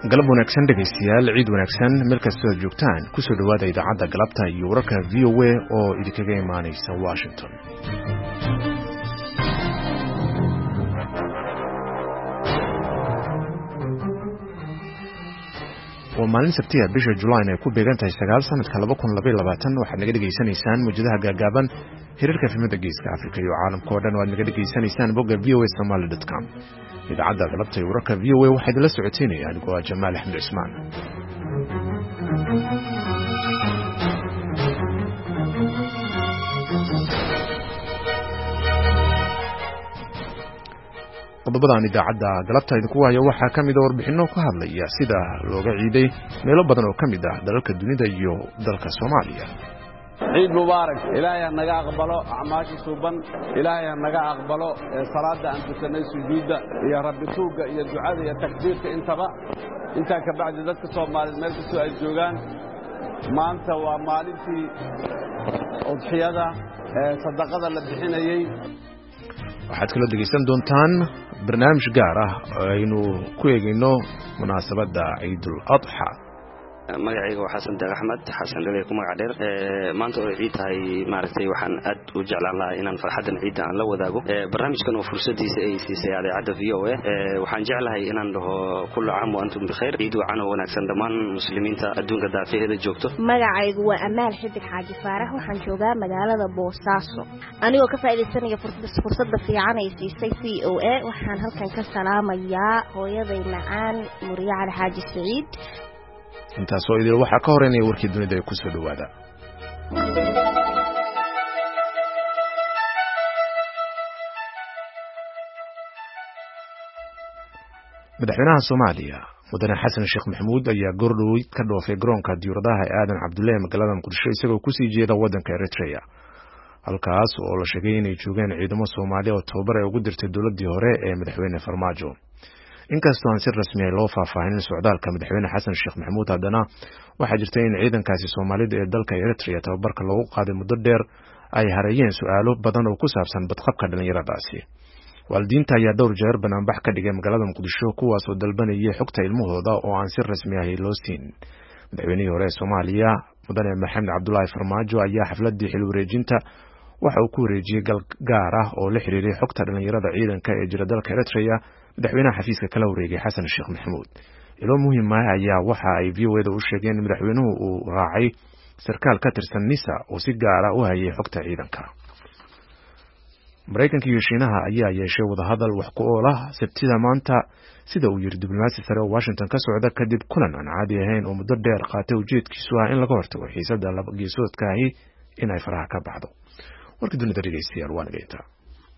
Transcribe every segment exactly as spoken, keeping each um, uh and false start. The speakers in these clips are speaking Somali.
galab wanaagsan dhegaystayaal ciid wanaagsan meel kastoo aad joogtaan ku soo dhawaada idaacadda galabta iyo wararka V O A oo idinkaga imaanaysa Washington. waa maalin sabti ah bisha July ay ku beegan tahay sagaal sanadka laba kun laba iyo labaatan waxaad naga dhageysanaysaan muujadaha gaagaaban hirarka filmada geeska Afrika iyo caalamka oo dhan waad naga dhageysanaysaan bogga v o a somali dot com. idaacadda galabta iyo wararka V O A waxay idinla socoteynayaan anigoo Jamaal Axmed Cismaan. qodobadaan idaacadda galabta idinku hayo waxaa ka mid ah warbixino ka hadlaya sida looga ciiday meelo badan oo ka mid ah dalalka dunida iyo dalka Soomaaliya. ciid mubaarak ilaahay naga aqbalo acmaasha suuban ilaahay naga aqbalo salaada aan tukanay sujuuda iyo rabbi tuuga iyo ducada iyo takbiirka intaba inta ka bacdi dadka Soomaaliyeed meel kastoo ay joogaan maanta waa maalintii udxiyada sadaqada la bixinayay. waxaad kala dhegeysan doontaan barnaamij gaar ah oo aynu ku eegayno munaasabadda Ciidul Adha. magacayga waa Xasan Deeq Axmed Xasan Dhalay ku magac dheer ee maanta oo ciid tahay maaragtay waxaan aad u jeclaan lahaa inaan farxadan ciid aan la wadaago ee barnaamijkan oo fursadiisa ay siisay idaacadda V O A ee waxaan jeclahay inaan dhaho kullu caam wa antum bikhair ciid wacan oo wanaagsan dhammaan muslimiinta adduunka daafaheeda joogto. magacaygu waa Amaal Xidig Xaaji Faarax waxaan joogaa magaalada Boosaaso anigoo ka faa'iideysanaya fursadda fiican ay siisay V O A waxaan halkan ka salaamayaa hooyaday macaan Muriya Cali Xaaji Saciid. intaas oo idil waxa ka horeynaya warkii dunida ee ku soo dhawaada. madaxweynaha Soomaaliya mudane Xasan Sheekh Maxamuud ayaa goordhow ka dhoofay garoonka diyaaradaha Aadan Cabdulle magaalada Muqdisho isagoo ku sii jeeda wadanka Eritrea halkaas oo la sheegay inay joogeen ciidamo Soomaali oo tababar ay ugu dirtay dowladii hore ee madaxweyne Farmaajo. inkastoo aan si rasmi ah loo faahfaahin socdaalka madaxweyne Xasan Sheekh Maxamuud haddana waxaa jirtay in ciidankaasi Soomaalida ee dalka Eritrea tababarka loogu qaaday muddo dheer ay harayeen su'aalo badan oo ku saabsan badqabka dhalinyaradaasi. waalidiinta ayaa dhowr jeer banaanbax ka dhigay magaalada Muqdisho kuwaas oo dalbanayay xogta ilmahooda oo aan si rasmi ah loo siin. madaxweynihii hore ee Soomaaliya mudane Maxamed Cabdullaahi Farmaajo ayaa xafladii xil wareejinta waxa uu ku wareejiyay gal gaar ah oo la xiriiray xogta dhalinyarada ciidanka ee jira dalka Eritrea madaxweynaha xafiiska kala wareegay Xasan Sheekh Maxamuud. ilo muhiim ah ayaa waxa ay V O A u sheegeen madaxweynuhu uu raacay sarkaal ka tirsan NISA oo si gaar ah u hayay xogta ciidanka. Mareykanka iyo Shiinaha ayaa yeeshay wada hadal wax ku ool ah Sabtida maanta sida uu yiri diblomaasi sare oo Washington ka socda kadib kulan aan caadi ahayn oo muddo dheer qaatay ujeedkiisu ah in laga hortago xiisadda laba geesoodka ah in ay faraha ka baxdo. warkii dunida dhegeystayaal waa naga intaa.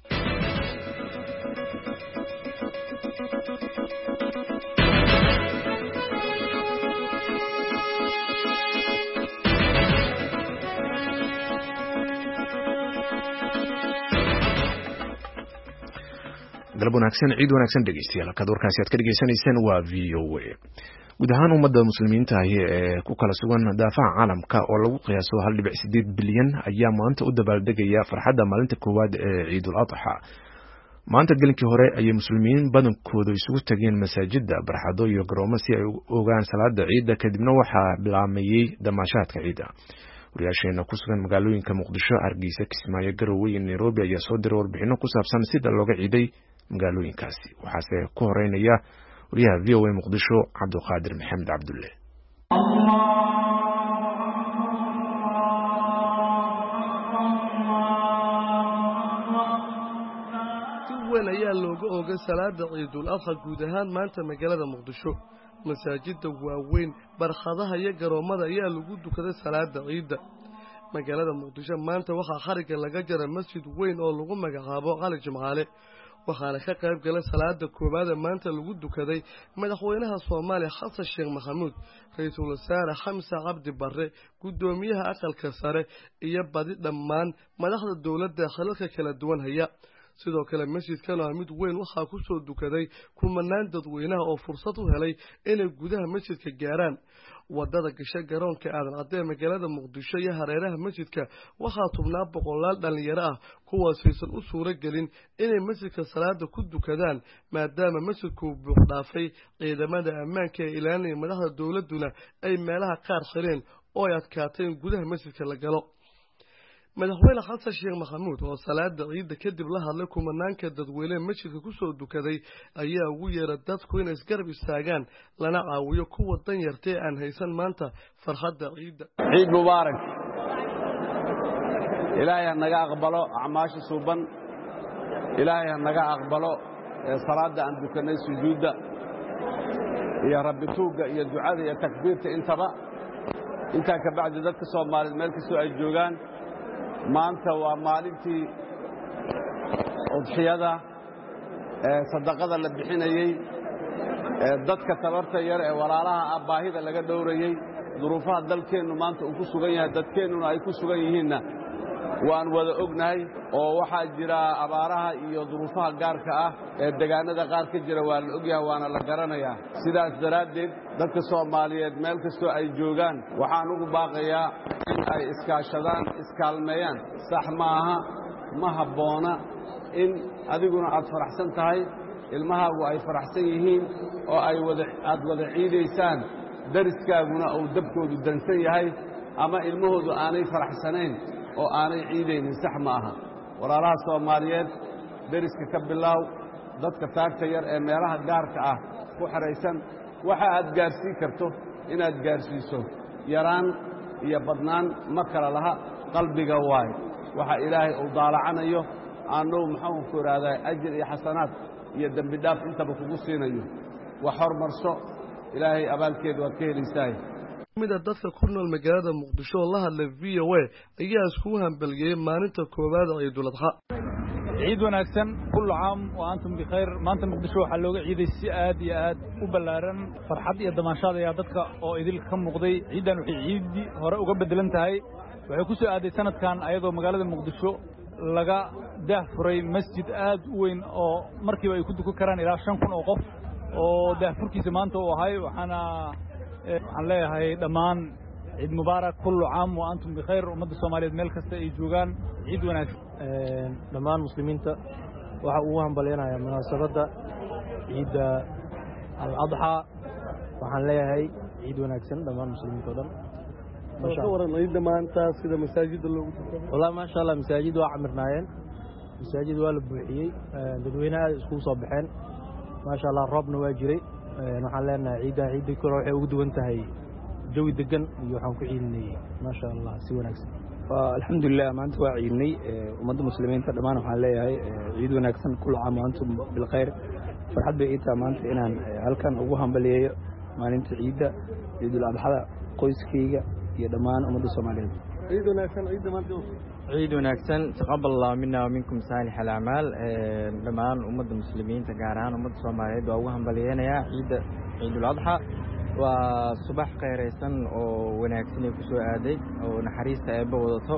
galab wanaagsan ciid wanaagsan dhegeystayaal halkaad warkaasi aad ka dhageysanaysaan waa V O A. guud ahaan ummadda muslimiinta ah ee ku kala sugan daafaha caalamka oo lagu qiyaaso hal dhibic sideed bilyan ayaa maanta u dabaaldegaya farxadda maalinta koowaad ee Ciidul Adha. maanta gelinkii hore ayay muslimiin badankoodu isugu tageen masaajidda barxado iyo garoomo si ay u ogaan salaada ciidda kadibna waxaa bilaamayay damaashaadka ciidda. wariyaasheena ku sugan magaalooyinka Muqdisho, Hargeysa, Kismaayo, Garowe iyo Nairobi ayaa soo diray warbixino ku saabsan sida looga ciiday magaalooyinkaasi. waxaase ku horeynaya wariyaha V O A Muqdisho Cabduqaadir Maxamed Cabdulle. si weyn ayaa looga oogay salaada Ciidul Adha guud ahaan maanta magaalada Muqdisho. masaajidda waaweyn barxadaha iyo garoomada ayaa lagu dukaday salaada ciidda. magaalada Muqdisho maanta waxaa xariga laga jaray masjid weyn oo lagu magacaabo Cali Jimcaale waxaana ka qayb galay salaada koowaad maanta lagu dukaday madaxweynaha Soomaaliya Xasan Sheekh Maxamuud, ra'iisul wasaare Xamse Cabdi Barre, gudoomiyaha aqalka sare iyo badi dhammaan madaxda dawladda xalalka kala duwan haya. sidoo kale masjidkan waa mid weyn waxaa ku soo dukaday kumanaan dadweynaha oo fursad u helay inay gudaha masjidka gaaraan wadada gasha garoonka aadan cadee magaalada muqdisho iyo hareeraha masjidka waxaa tubnaa boqolaal dhalinyaro ah kuwaas aysan u suuro gelin inay masjidka salaada ku dukadaan maadaama masjidku buux dhaafay ciidamada ammaanka ee ilaalinaya madaxda dowladuna ay meelaha qaar xireen oo ay adkaatay in gudaha masjidka la galo madaxweyne xasan sheekh maxamuud oo salaada ciidda kadib la hadlay kumanaanka dadweyne masjidka ku soo dukaday ayaa ugu yeeray dadku inay isgarab istaagaan lana caawiyo kuwa danyarta ee aan haysan maanta farxadda ciidda ciid mubaarak ilaahay naga aqbalo acmaasha suuban ilaahay naga aqbalo salaada aan dukanay sujuudda iyo rabbi tuuga iyo ducada iyo takbiirta intaba inta ka bacdi dadka Soomaaliyeed meel kastoo ay joogaan maanta waa maalintii udxiyada ee sadaqada la bixinayay ee dadka tabarta yar ee walaalaha baahida laga dhowrayay duruufaha dalkeenu maanta uu ku sugan yahay dadkeenuna ay ku sugan yihiinna waan wada ognahay oo waxa jira abaaraha iyo duruufaha gaarka ah ee deegaanada qaar ka jira waa la ogyahay waana la garanayaa sidaas daraadeed dadka Soomaaliyeed meel kastoo ay joogaan waxaan ugu baaqayaa in ay iskaashadaan iskaalmeeyaan sax maaha ma habboona in adiguna aad faraxsan tahay ilmahaagu ay faraxsan yihiin oo ay wada aad wada ciidaysaan dariskaaguna uu dabkoodu dansan yahay ama ilmahoodu aanay faraxsanayn oo aanay ciidaynin sax maaha walaalaha Soomaaliyeed dariska ka bilaaw dadka taagta yar ee meelaha gaarka ah ku xareysan waxa aad gaarsiin karto inaad gaarsiiso yaraan iyo badnaan ma kala laha qalbiga waay waxa ilaahay uu daalacanayo aanu maxuu ku raaday ajir iyo xasanaad iyo dambi dhaaf intaba kugu siinayo wax hormarso ilaahay abaalkeedu waad ka helaysaa mid dadka ku nool magaalada muqdisho la hadlay V O A ayaa isku hambaliyay maalinta koowaad ee Ciidul Adha ciid wanaagsan kullu caam wa antum bi khayr maanta muqdisho waxa looga ciiday si aad iyo aad u balaaran farxad iyo damaashaad ayaa dadka oo idil ka muuqday ciidan waxay ciidi hore uga bedelan tahay waxay ku soo aaday sanadkan ayadoo magaalada muqdisho laga daahfuray masjid aad u weyn oo markiiba ay ku dukan karaan ilaa shan kun oo qof oo daahfurkiisa maanta uu ahay waxaana waxaan leeyahay dhammaan ciid mubaarak kullu caam wa antum bi khayr ummadda Soomaaliyeed meel kasta ay joogaan ciid wanaagsan ee dhammaan muslimiinta waxa uu hambaleynayaa munaasabada ciida al-adha waxaan leeyahay ciid wanaagsan dhammaan muslimiinta dhan ma sha Allah ciida maanta sida masaajidda loogu tukaday wallahi ma sha Allah masaajid waa camirnaayeen masaajid waa la buuxiyay dadweynaha isku soo baxeen ma sha Allah roobna waa jiray waxaan leenahay ciida ciida kor waxay ugu duwan tahay jawi degan iyo waxaan ku ciidinay ma sha Allah si wanaagsan alxamdulillah maanta waa ciidnay ummadda muslimiinta dhammaan waxaan leeyahay ciid wanaagsan kullu caam wa antum bil khayr farxad bay ii tahay maanta inaan halkan ugu hambaliyeeyo maalinta ciida ciidul adha qoyskayga iyo dhammaan ummadda Soomaaliyeed ciid wanaagsan ciid maanta ciid wanaagsan taqabbal minna wa minkum salih al a'mal dhammaan ummadda muslimiinta gaar ahaan ummadda Soomaaliyeed waa ugu hambaliyeynaya ciida ciidul adha waa subax qayraysan oo wanaagsan ay ku soo aaday oo naxariista ay wadato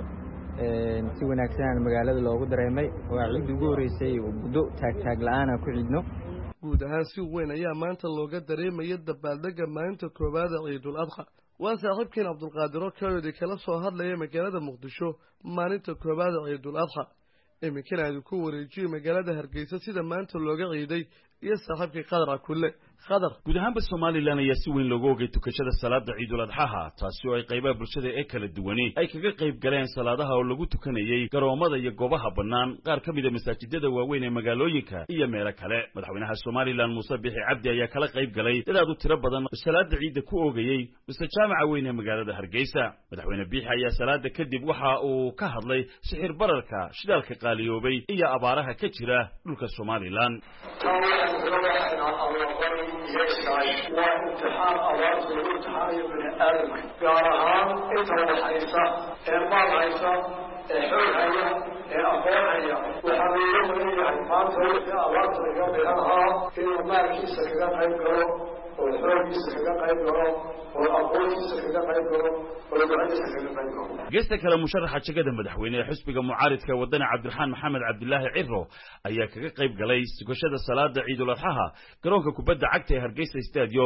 ee si wanaagsan magaalada loogu dareemay waa ciid ugu horeysay oo buddo taag taag la'aan ku ciidno guud ahaan si weyn ayaa maanta looga dareemay dabaaldega maalinta koowaad ee Ciidul Adha waa saaxiibkeen Cabdulqaadir oo kooxdii kala soo hadlaya magaalada Muqdisho maalinta koowaad ee Ciidul Adha iminkana ay ku wareejiyay magaalada Hargeysa sida maanta looga ciiday iyo saaxiibkii Qadar kulle Qadar guud ahaanba Soomaaliland ayaa si weyn looga ogay tukashada salaada Ciidul Adha taasi oo ay qaybaha bulshada ee kala duwanay ay kaga qayb galeen salaadaha oo lagu tukanayay garoomada iyo goobaha bannaan qaar ka mid ah masaajidada waaweyn ee magaalooyinka iyo meelo kale madaxweynaha Soomaaliland Muuse Bixi Cabdi ayaa kala qayb galay dad u tiro badan salaada ciida ku oogayay mise jaamaca weyn ee magaalada Hargeysa madaxweyne Bixi ayaa salaada kadib waxa uu ka hadlay sixir bararka shidaalka qaaliyoobay iyo abaaraha ka jira dhulka Soomaaliland وامتحان أوقات الامتحان من آدم قارهان أنت وحيسا إرمان عيسى حول هيا أقوال هيا وحبيبه إليه ما تقول في أوقات اليوم لها في المال كيسا كذا قيب قروا والحول كيسا كذا قيب قروا والأقوال كيسا كذا قيب قروا والدعاء كيسا كذا قيب قروا geesta kale musharaxa jagada madaxweynaha xisbiga mucaaridka wadana Cabdiraxmaan Maxamed Cabdullaahi Ciro ayaa kaga qayb galay sugashada salaada Ciidul Adha garoonka kubadda cagta ee Hargeysa Stadium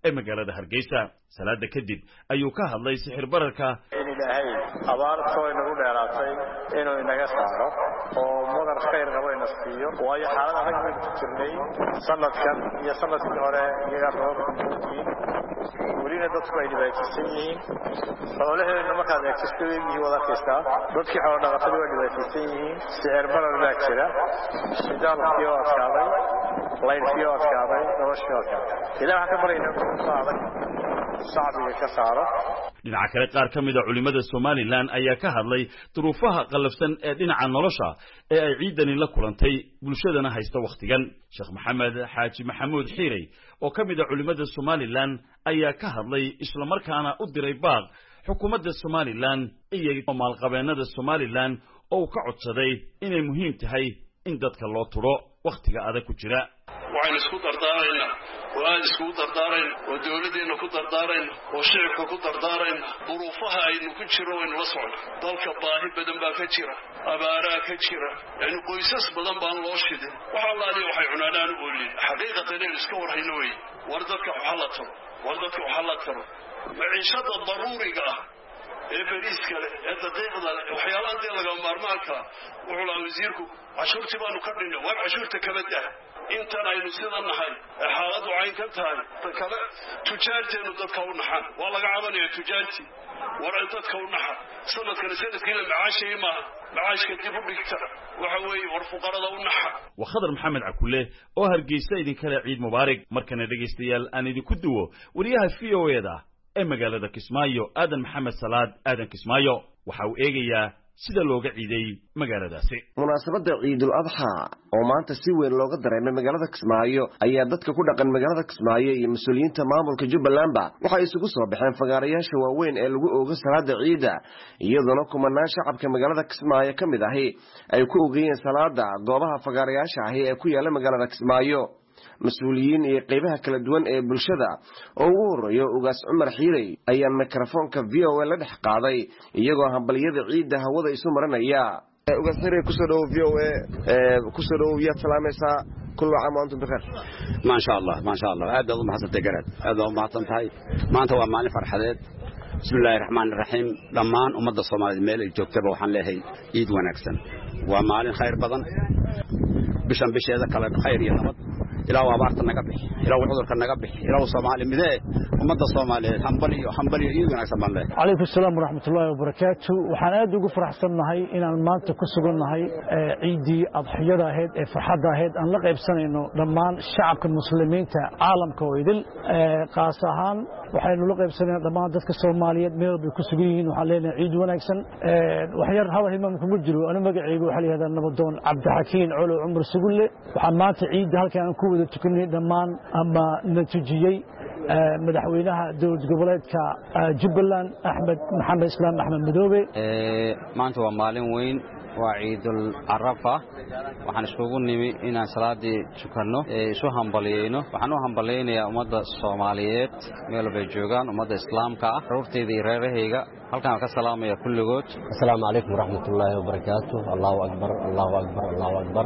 ee magaalada Hargeysa. Salaada kadib ayuu ka hadlay sixir bararka in ilaahay abaarto inagu dheeraatay inuu inaga saaro oo madar khayr qabo ina siiyo waayo xaalad adag ay ku jirnay sanadkan iyo sanadkii hore iyaga roobka muuqin weliba dadku ay dhibaataysan yihiin xoolaheena markaad eegto iyo wada kasta dadkii xoolo dhaqatada way dhibaataysan yihiin sicir barar baa jira shidaalkii oo adkaaday laydkii oo adkaaday noloshii oo adkaaday ilaaha ka baryayna ku adag shacbiga ka saaro. dhinaca kale qaar ka mid ah culimada Somaliland ayaa ka hadlay duruufaha qalafsan ee dhinaca nolosha ee ay ciidani la kulantay bulshadana haysta waqtigan. Sheekh Maxamed Xaaji Maxamuud Xiiray oo ka mid ah culimada Somaliland ayaa ka hadlay isla markaana u diray baaq xukuumadda Somaliland iyo maalqabeennada Somaliland oo ka codsaday inay muhiim tahay in dadka loo turo waqtiga adag ku jira. waxaan isku dardaarayna oo aan isku dardaarayn oo dawladeena ku dardaarayn oo shacabka ku dardaarayn duruufaha aynu ku jiro in la socdo dalka baahi badan baa ka jira abaara ka jira yani qoysas badan baan loo shidin waxa la leeyahay waxay cunaadaan u leeyahay xaqiiqatan in iska warhayno way war dadka waxa la taro war dadka waxa la taro maciishada daruuriga ah ee bariiska ee daqiiqda waxyaalaha inta laga maarmaanka wuxuu la wasiirku cashuurtii baanu ka dhignay war cashuurta kala daa intan aynu sidan nahay xaaladu cayn ka tahay kale tujaarteenu dadka u naxan waa laga cabanaya tujaartii war dadka u naxan sanadkan sanadkii la macaashay ma macaashka dib u dhigta waxa weeye war fuqarada u naxan wa Khadar Maxamed Cakulle oo Hargeysa idin kala ciid mubaarak markana dhageystayaal aan idinku duwo wariyaha V O A da ee magaalada Kismaayo Aadan Maxamed Salaad Aadan Kismaayo waxa uu eegayaa sida looga ciiday magaaladaasi. munaasabada Ciidul Adha oo maanta si weyn looga dareemay magaalada Kismaayo ayaa dadka ku dhaqan magaalada Kismaayo iyo mas'uuliyiinta maamulka Jubbaland waxay isugu soo baxeen fagaarayaasha waaweyn ee lagu oogo salaada ciida iyadoo kumanaan shacabka magaalada Kismaayo kamid ahi ay ku oogayeen salaada goobaha fagaarayaasha ahi ee ku yaala magaalada Kismaayo. mas'uuliyiin iyo qaybaha kala duwan ee bulshada oo ugu horeeyo ugaas Cumar Xiiray ayaa mikrofoonka V O A la dhex qaaday iyagoo hambaliyada ciida hawada isu marinaya. ugaas Xiiray ku soo dhaw V O A ee ku soo dhaw ya salaamaysa kullu caam wa antum bikhair. ma sha Allah ma sha Allah aad u mahadsantahay garad aad u mahadsantahay maanta waa maalin farxadeed. bismillaahir rahmaanir rahiim dhammaan ummadda Soomaaliyeed meel ay joogtaba waxaan leeyahay ciid wanaagsan waa maalin khayr badan bishan bisheeda kala khayr iyo nabad ilaa abaarta naga bixi ilaa cudurka naga bixi ilaa Soomaali midee ummadda Soomaaliyeed hambaliyo hambaliyo iyo wanaagsan baan leeyahay. Alaykum salaam wa rahmatullahi wa barakaatuh. waxaan aad ugu faraxsanahay inaan maanta ku sugannahay ciidii adxiyada ahayd ee farxadda ahayd aan la qaybsanayno dhammaan shacabka muslimiinta caalamka oo idil qaas ahaan waxaynu la qaybsanaynaa dhammaan dadka Soomaaliyeed meel bay ku sugan yihiin waxaan leenahay ciid wanaagsan. waxyar hadal imaam kuma jiro ana magacaygu waxa la yiraahdaa nabadoon Cabdixakiin Colo Cumar Sugulle waxaan maanta ciid halkaan ku wada tukanay dhammaan ama natijiyay madaxweynaha dowlad goboleedka Jubbaland Axmed Maxamed Islaam Axmed Madoobe. ee maanta waa maalin weyn waa Ciidul Arafa waxaan iskugu nimi inaan salaadii tukanno ee isu hambaliyeyno waxaan u hambaleynayaa ummadda Soomaaliyeed meel bay joogaan ummadda Islaamka ah rurteeda iyo reerahayga halkaan ka salaamaya kulligood. assalaamu calaykum waraxmatullaahi wabarakaatuh. allahu akbar allahu akbar allahu akbar.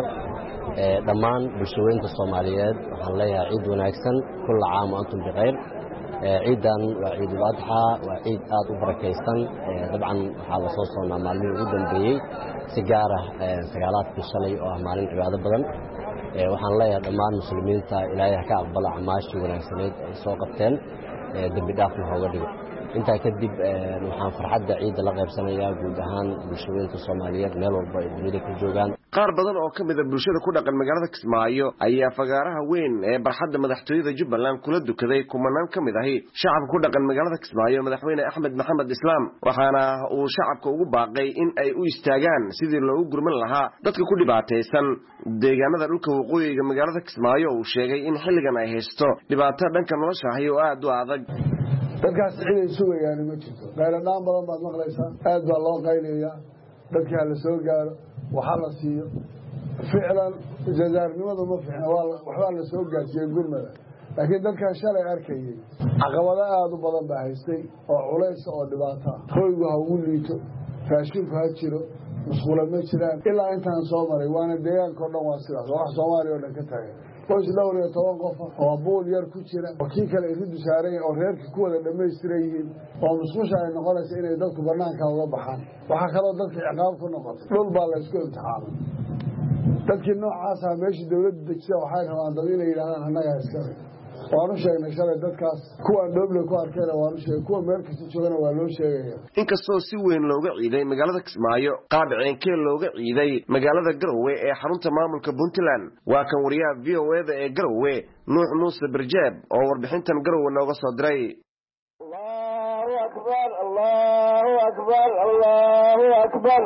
ee dhammaan bulshooyinka Soomaaliyeed waxaan leeyahay ciid wanaagsan kullu caam wa antum bikhair. ciidan waa Ciidul Adha waa ciid aad u barakeysan dabcan waxa la soo soonaa maalin ugu dambeeyay si gaar ah sagaalaadkii shalay oo ah maalin cibaado badan waxaan leeyahay dhammaan muslimiinta Ilaahay ka aqbala acmaashii wanaagsaneed ay soo qabteen dambi dhaafna hooga dhigo. intaa kadib waxaan farxadda ciid la qaybsanayaa guud ahaan bulshooyinka Soomaaliyeed meel walba ay dunida ku joogaan. qaar badan oo kamid ah bulshada ku dhaqan magaalada Kismaayo ayaa fagaaraha weyn ee barxadda madaxtooyada Jubbaland kula dukaday kumanaan kamid ah shacabka ku dhaqan magaalada Kismaayo madaxweyne Axmed Maxamed Islaam waxaana uu shacabka ugu baaqay in ay u istaagaan sidii loogu gurman lahaa dadka ku dhibaataysan deegaanada dhulka waqooyiga magaalada Kismaayo uu sheegay in xilligan ay haysto dhibaato dhanka nolosha ah oo aad u adag. dadkaas ciiday sugayaan ma jirto qayladaan badan baad maqlaysaa aad baa loo qaylayaa dadka la soo gaaro waxa la siiyo ficlan jazaarnimadu ma fiicna waxba la soo gaarsiiyay gurmada laakiin dadka shalay arkayay caqabado aad u badan baa haystay oo culays oo dhibaato hoygu ha ugu liito raashinku ha jiro musqulo ma jiraan ilaa intaan soo maray waana deegaanka oo dhan waa sidaas wax Soomaaliya oo dhan ka tagay qoys dhowr iyo toban qof oo buul yar ku jira oo kii kale iridu saaray oo reerkii ku wada dhammaystiran yihiin oo musqusha ay noqonaysa inay dadku banaanka uga baxaan waxaa kaloo dadka ciqaab ku noqotay dhul baa la isku imtixaamay dadkii noocaas ah meeshii dawladda dejisa waxay rabaan dad inay yidhahdaan annagaa iskale waanu sheegnay shalay dadkaas kuwaan dhooble ku arkayna waanu sheegay kuwa meel kasta joogana waa loo sheegaya inkastoo si weyn looga ciiday magaalada Kismaayo qaab ceenkee looga ciiday magaalada Garowe ee xarunta maamulka Puntland waa kan wariyaha V O A da ee Garowe Nuux Muuse Barjaab oo warbixintan Garowe nooga soo diray Allahu akbar Allahu akbar Allahu akbar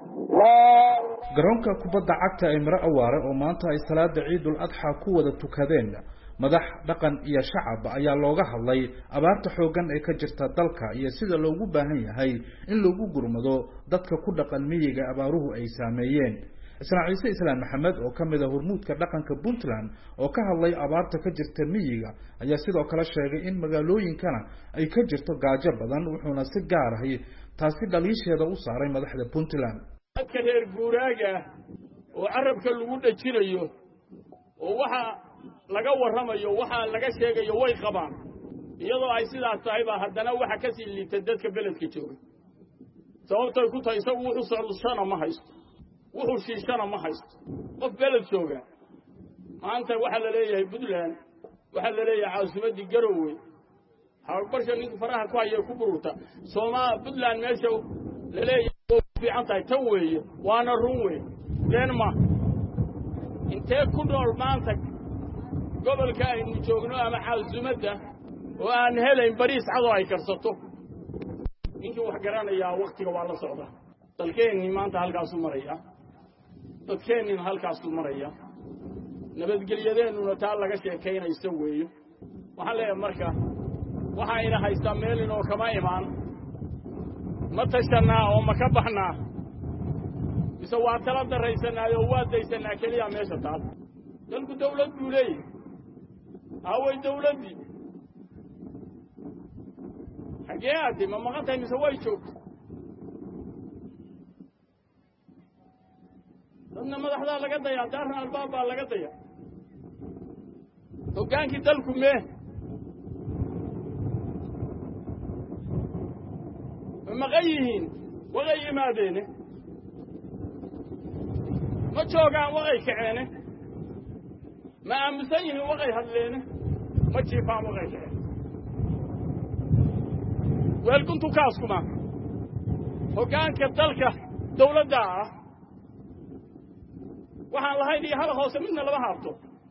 garoonka kubadda cagta ee Miro Awaare oo maanta ay salaada Ciidul Adha ku wada tukadeen madax dhaqan iyo shacab ayaa looga hadlay abaarta xoogan ee ka jirta dalka iyo sida loogu baahan yahay in lagu gurmado dadka ku dhaqan miyiga abaaruhu ay saameeyeen Ismaaciil Islaan Maxamed oo kamid ah hormuudka dhaqanka Puntland oo ka hadlay abaarta ka jirta miyiga ayaa sidoo kale sheegay in magaalooyinkana ay ka jirto gaajo badan wuxuuna si gaar ah taasi dhaliisheeda u saaray madaxda Puntland dadka reer guuraaga oo carabka lagu dhajinayo oo waxa laga warramayo waxa laga sheegayo way qabaan iyadoo ay sidaas tahay ba haddana waxa ka sii liita dadka beledka jooga sababtoo ku tahay isagu wuxuu socodshana ma haysto wuxuu shiishana ma haysto qof beled jooga maanta waxa la leeyahay Puntland waxa la leeyahay caasimadii Garowe hawlbarsha ninka faraha ku haya ku bururta Soomaa Puntland meesha la leeyahay fiican tahay tan weeye waana run weeye deenma intee ku nool maanta gobolka aynu joogno ama caasimadda oo aan helayn bariis cado ay karsato ninkii wax garanaya waqtiga waa la socda dalkeenni maanta halkaas u maraya dadkeenni halkaas u maraya nabadgelyadeennuna taa laga sheekaynaysto weeyo waxaan leeyahay marka waxa ayna haystaa meel inoo kama imaan ma tashanaa oo ma ka baxnaa mise waa tala daraysanaa oo waa daysanaa keliya meesha taal dalku dawlad buu leeyahay away dawladii xagee aadi ma maqantay mise way joogto dadna madaxdaa laga dayaa daarna albaab baa laga dayaa hoggaankii dalku mee ma maqan yihiin waqay yimaadeene ma joogaan waqay kaceene ma aamusan yihiin waqay hadleene ma jiifaan waqay kaceen weelkuntu kaaskuma hoggaanka dalka dawladda ah waxaan lahayn iyo hal hoose midna lama haabto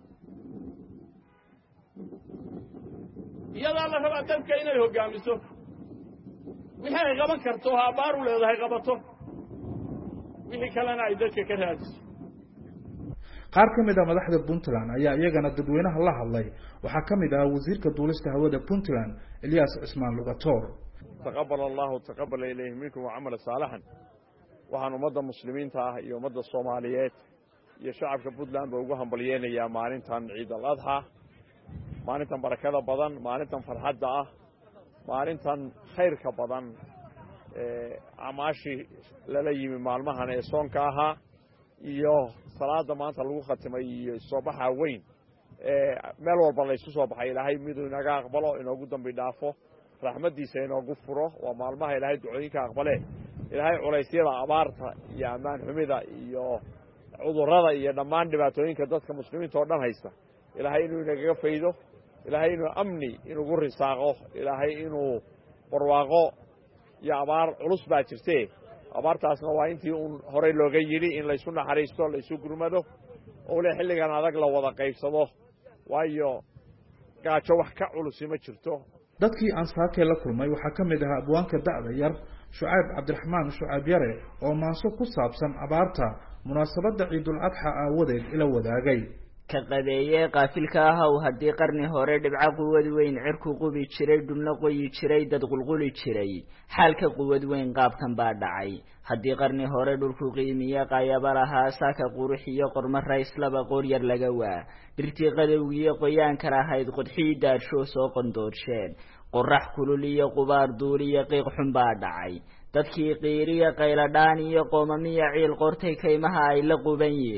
iyadaa la rabaa dadka inay hoggaamiso wixii ay qaban karto oo abaar u leedahay qabato wixii kalena ay dadka ka raadiso qaar ka mid ah madaxda Puntland ayaa iyagana dadweynaha la hadlay waxa ka mid ah wasiirka duulista hawada Puntland Ilyas Ismaan Lugator taqabbal Allahu taqabbal ilayhi minkum wa amal salihan waxaan ummadda muslimiinta ah iyo ummadda Soomaaliyeed iyo shacabka Puntland ba ugu hambalyeynaya maalintan Ciid al-Adha maalintan barakada badan maalintan farxadda ah maalintan khayrka badan ee amaashi lala yimi maalmahan ee soonka ahaa iyo salaada maanta lagu khatimay iyo subaxa weyn ee meel walba la isku soo baxay ilaahay mid uu inaga aqbalo inoogu dambi dhaafo raxmadiisa inoogu furo waa maalmaha ilaahay ducooyinka aqbale ilaahay culeysyada abaarta iyo amaan xumida iyo cudurrada iyo dhammaan dhibaatooyinka dadka muslimiinta oo dhan haysta ilaahay inuu inaga faydo ilaahay inuu amni inugu risaaqo ilaahay inuu barwaaqo iyo abaar culus baa jirtee abaartaasna waa intii uun horey looga yidhi in laysu naxariisto laysu gurmado oo le xilligan adag la wada qaybsado waayo gaajo wax ka culusi ma jirto dadkii aan saakay la kulmay waxaa ka mid ahaa abwaanka da'da yar Shucayb Cabdiraxmaan Shucayb Yare oo maanso ku saabsan abaarta munaasabada Ciidul Adha aawadeed ila wadaagay ka qadeeyay qaafilka ah oo hadii qarni hore dhibca quwad weyn cirku qubi jiray dhumna qoyi jiray dad qulquli jiray xaalka quwad weyn qaabkan baa dhacay hadii qarni hore dhulku qiimiye qayaba lahaa saaka quruxiyo qorma rays laba qoor yar laga waa dhirtii qadawgiyo qoyaan kala ahayd qodxii daarsho soo qondoosheen qorax kulul iyo qubaar duuliyo qiiq xun baa dhacay dadkii qiiriya qayladhaan iyo qoomamiya ciil qortay kaymaha ay la quban yiin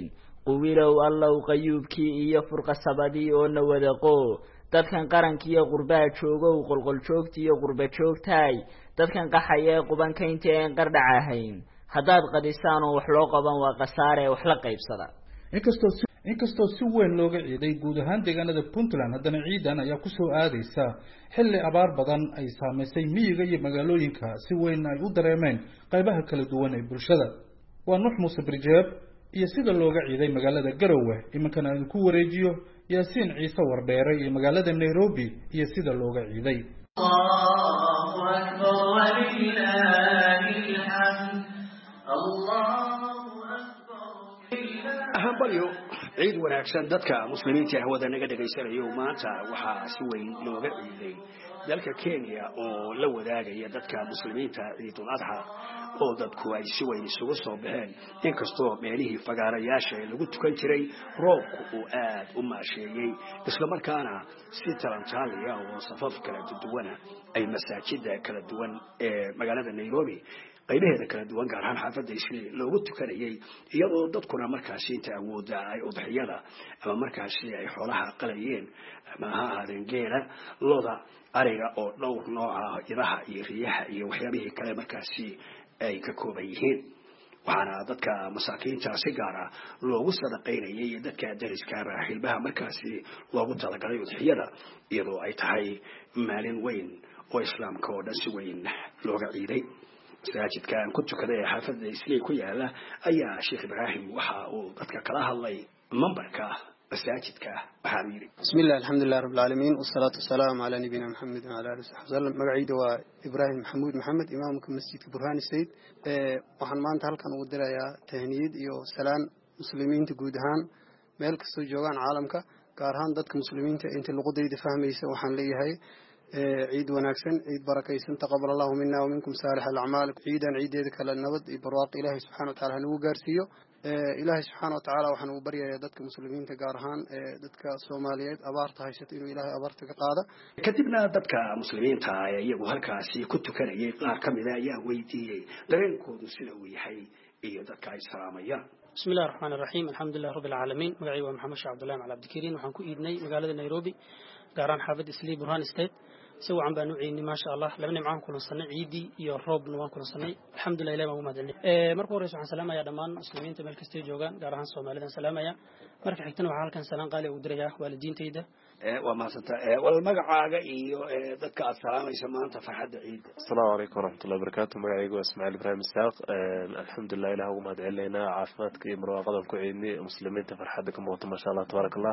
quwilow allow qayuubkii iyo furqasabadii oo na wadaqo dadkan qarankiiyo qurbaa joogow qolqol joogti iyo qurba joogtaay dadkan qaxaya ee qubankaynta een qardhac ahayn haddaad qadisaan oo wax loo qaban waa khasaare wax la qaybsada inkastoo inkastoo si weyn looga ciiday guud ahaan deegaanada Puntland haddana ciidan ayaa ku soo aadaysa xilli abaar badan ay saameysay miyiga iyo magaalooyinka si weyn ay u dareemeen qaybaha kala duwan ee bulshada waa Nuux Muuse Birjeeb iyo sida looga ciiday magaalada Garowe imankana aan ku wareejiyo Yaasiin Ciise Wardheere iyo magaalada Nairobi iyo sida looga ciiday Allahu akbar walillahil hamd Allahu akbar hambalyo ciid wanaagsan dadka muslimiinta ah wada naga dhageysanayo maanta waxa si weyn looga ciiday dalka Kenya oo la wadaagaya dadka muslimiinta ciidul adha oo dadku ay si weyn isugu soo baxeen inkastoo meelihii fagaarayaasha lagu tukan jiray roobku uu aad u maasheeyay isla markaana si talantaaliya oo safaf kala duwan ay masaajida kala duwan ee magaalada Nairobi qaybaheeda kala duwan gaar ahaan xaafadda Islii loogu tukanayay iyadoo dadkuna markaasi inta awooda ay udhiyada ama markaasi ay xoolaha qalayeen ama ha ahaadeen geela loda ariga oo dhowr nooc ah idaha iyo riyaha iyo waxyaabihii kale markaasi ay ka kooban yihiin waxaana dadka masaakiinta si gaar ah loogu sadaqaynayay dadka dariska raaxilbaha markaasi loogu talagalay udhiyada iyadoo ay tahay maalin weyn oo islaamka oo dhan si weyn looga ciiday masaajidkan ku tukaday xaafadda Islii ku yaala ayaa Sheekh Ibrahim waxa uu dadka kala hadlay mambarka masaajidka waxa uu yiri bismillah alhamdulillah rabbil alamin wassalatu wassalamu ala nabiyina muhammad wa ala alihi wasallam magacayda waa Ibrahim Maxamuud Maxamed imaamka masjidka Burhan Said ee waxaan maanta halkan ugu dirayaa tahniyad iyo salaan muslimiinta guud ahaan meel kasta joogan caalamka gaar ahaan dadka muslimiinta inta luqadayda fahmaysa waxaan leeyahay عيد وناكسن عيد بركيسن تقبل الله منا ومنكم صالح الأعمال عيدا عيد ذلك النبض برواق إلهي سبحانه وتعالى هنو قارسيو إلهي سبحانه وتعالى وحنو بريا يددك مسلمين تقارهان ددك الصوماليات أبارت هايشت إنو إلهي أبارت قادة كتبنا ددك مسلمين تايا يبو هالكاسي كنت كان يقار كم إذا يا ويدي لغين كودو سنوي حي إيا ددك السلام يا بسم الله الرحمن الرحيم الحمد لله رب العالمين مقعي ومحمد شعب عبد الله على عبد الكريم وحنكو إيدني مقالة نيروبي قاران حافظ إسلي برهان ستيت سوى عم بنوعيني ما شاء الله لمن معاهم كنا صنع عيدي يا رب نوان كنا صنع الحمد لله ما هو مدلني مركو رئيس عن سلامة يا دمان مسلمين تملك استيجوجان قارهان صوماليين سلامة يا مركو حكتنا وحال كان سلام قالي ودرجة والدين تيده وما سنت والمقعة إيو ذكر السلام يسمى أنت فرحة عيد السلام عليكم ورحمة الله وبركاته معي اسماعيل إبراهيم الساق الحمد لله له وما دعي لنا عافمتك مروا قدم كعيني مسلمين تفرحتكم ما شاء الله تبارك الله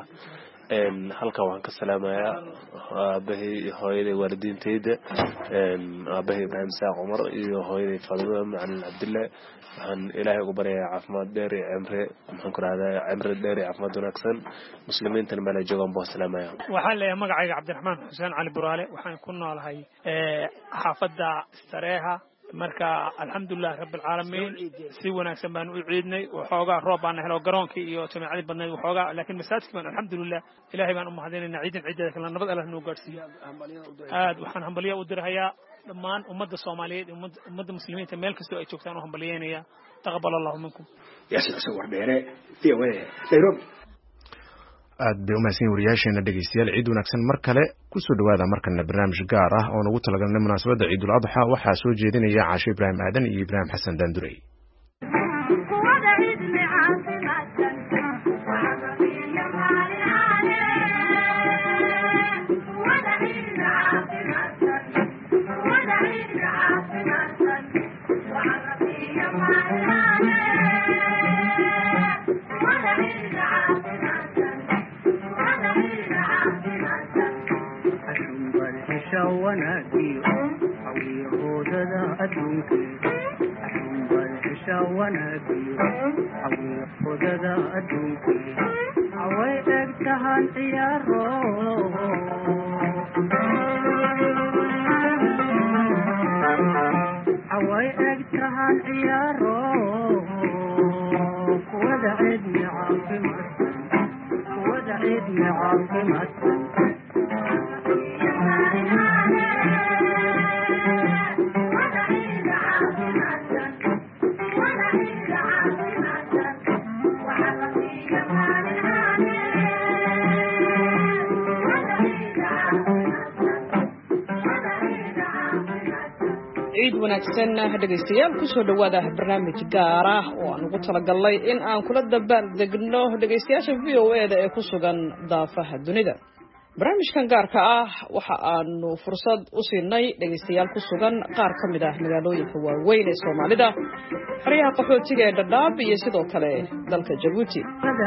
halka waxaan ka salaamayaa aabbahay hooyaday waalidiintayda aabbahay Ibrahim Saaq Umar iyo hooyaday Fadima Macalin Cabdille waxaan ilaahay ugu baryayaa caafimaad dheer iyo cimri waxaan ku raadaya cimri dheer iyo caafimaad wanaagsan muslimiintan meel ay joogaan buu salaamaya waxaan leeyahay magacayga Cabdiraxmaan Xuseen Cali Buraale waxaan ku noolahay xaafadda Sareeha marka alxamdulillah rabbil caalamiin si wanaagsan baan u ciidnay waxoogaa roob baan helay garoonkii iyo jamaacadii badnayd waxoogaa laakiin masaajidka baan alxamdulillah ilaahay baan u mahadinaynaa ciidan ciideeda kala nabad Allah noo gaarsiiyo aad waxaan hambaliyo u dirayaa dhammaan ummadda Soomaaliyeed ummadda muslimiinta meel kasta ay joogtaan oo hambaliyeynaya taqabbal Allahu minkum yaasiin Ciise Wardheere iyo Nairobi aad bay u mahadsan wariyaasheena dhegeystayaal ciid wanaagsan mar kale ku soo dhawaada markana barnaamij gaar ah oo nagu talagalnay munaasabadda Ciidul Adha waxaa soo jeedinaya Caasho Ibraahim Aadan iyo Ibraahim Xasan Daandurey ونادي حوي هوددا أدونكي أحن بالحشا ونادي حوي هوددا أدونكي حوي اكتهان عيارو حوي اكتهان عيارو ودعيدني عاصمة ودعيدني عاصمة ciid wanaagsan dhegaystayaal ku soo dhawaada barnaamij gaar ah oo aan ugu talagalnay in aan kula dabaaldegno dhegaystayaasha V O A da ee ku sugan daafaha dunida. barnaamijkan gaarka ah waxa aanu fursad u siinay dhegaystayaal ku sugan qaar ka mid ah magaalooyinka waaweyn ee Soomaalida, xeryaha qaxootiga ee Dadaab iyo sidoo kale dalka Djibouti.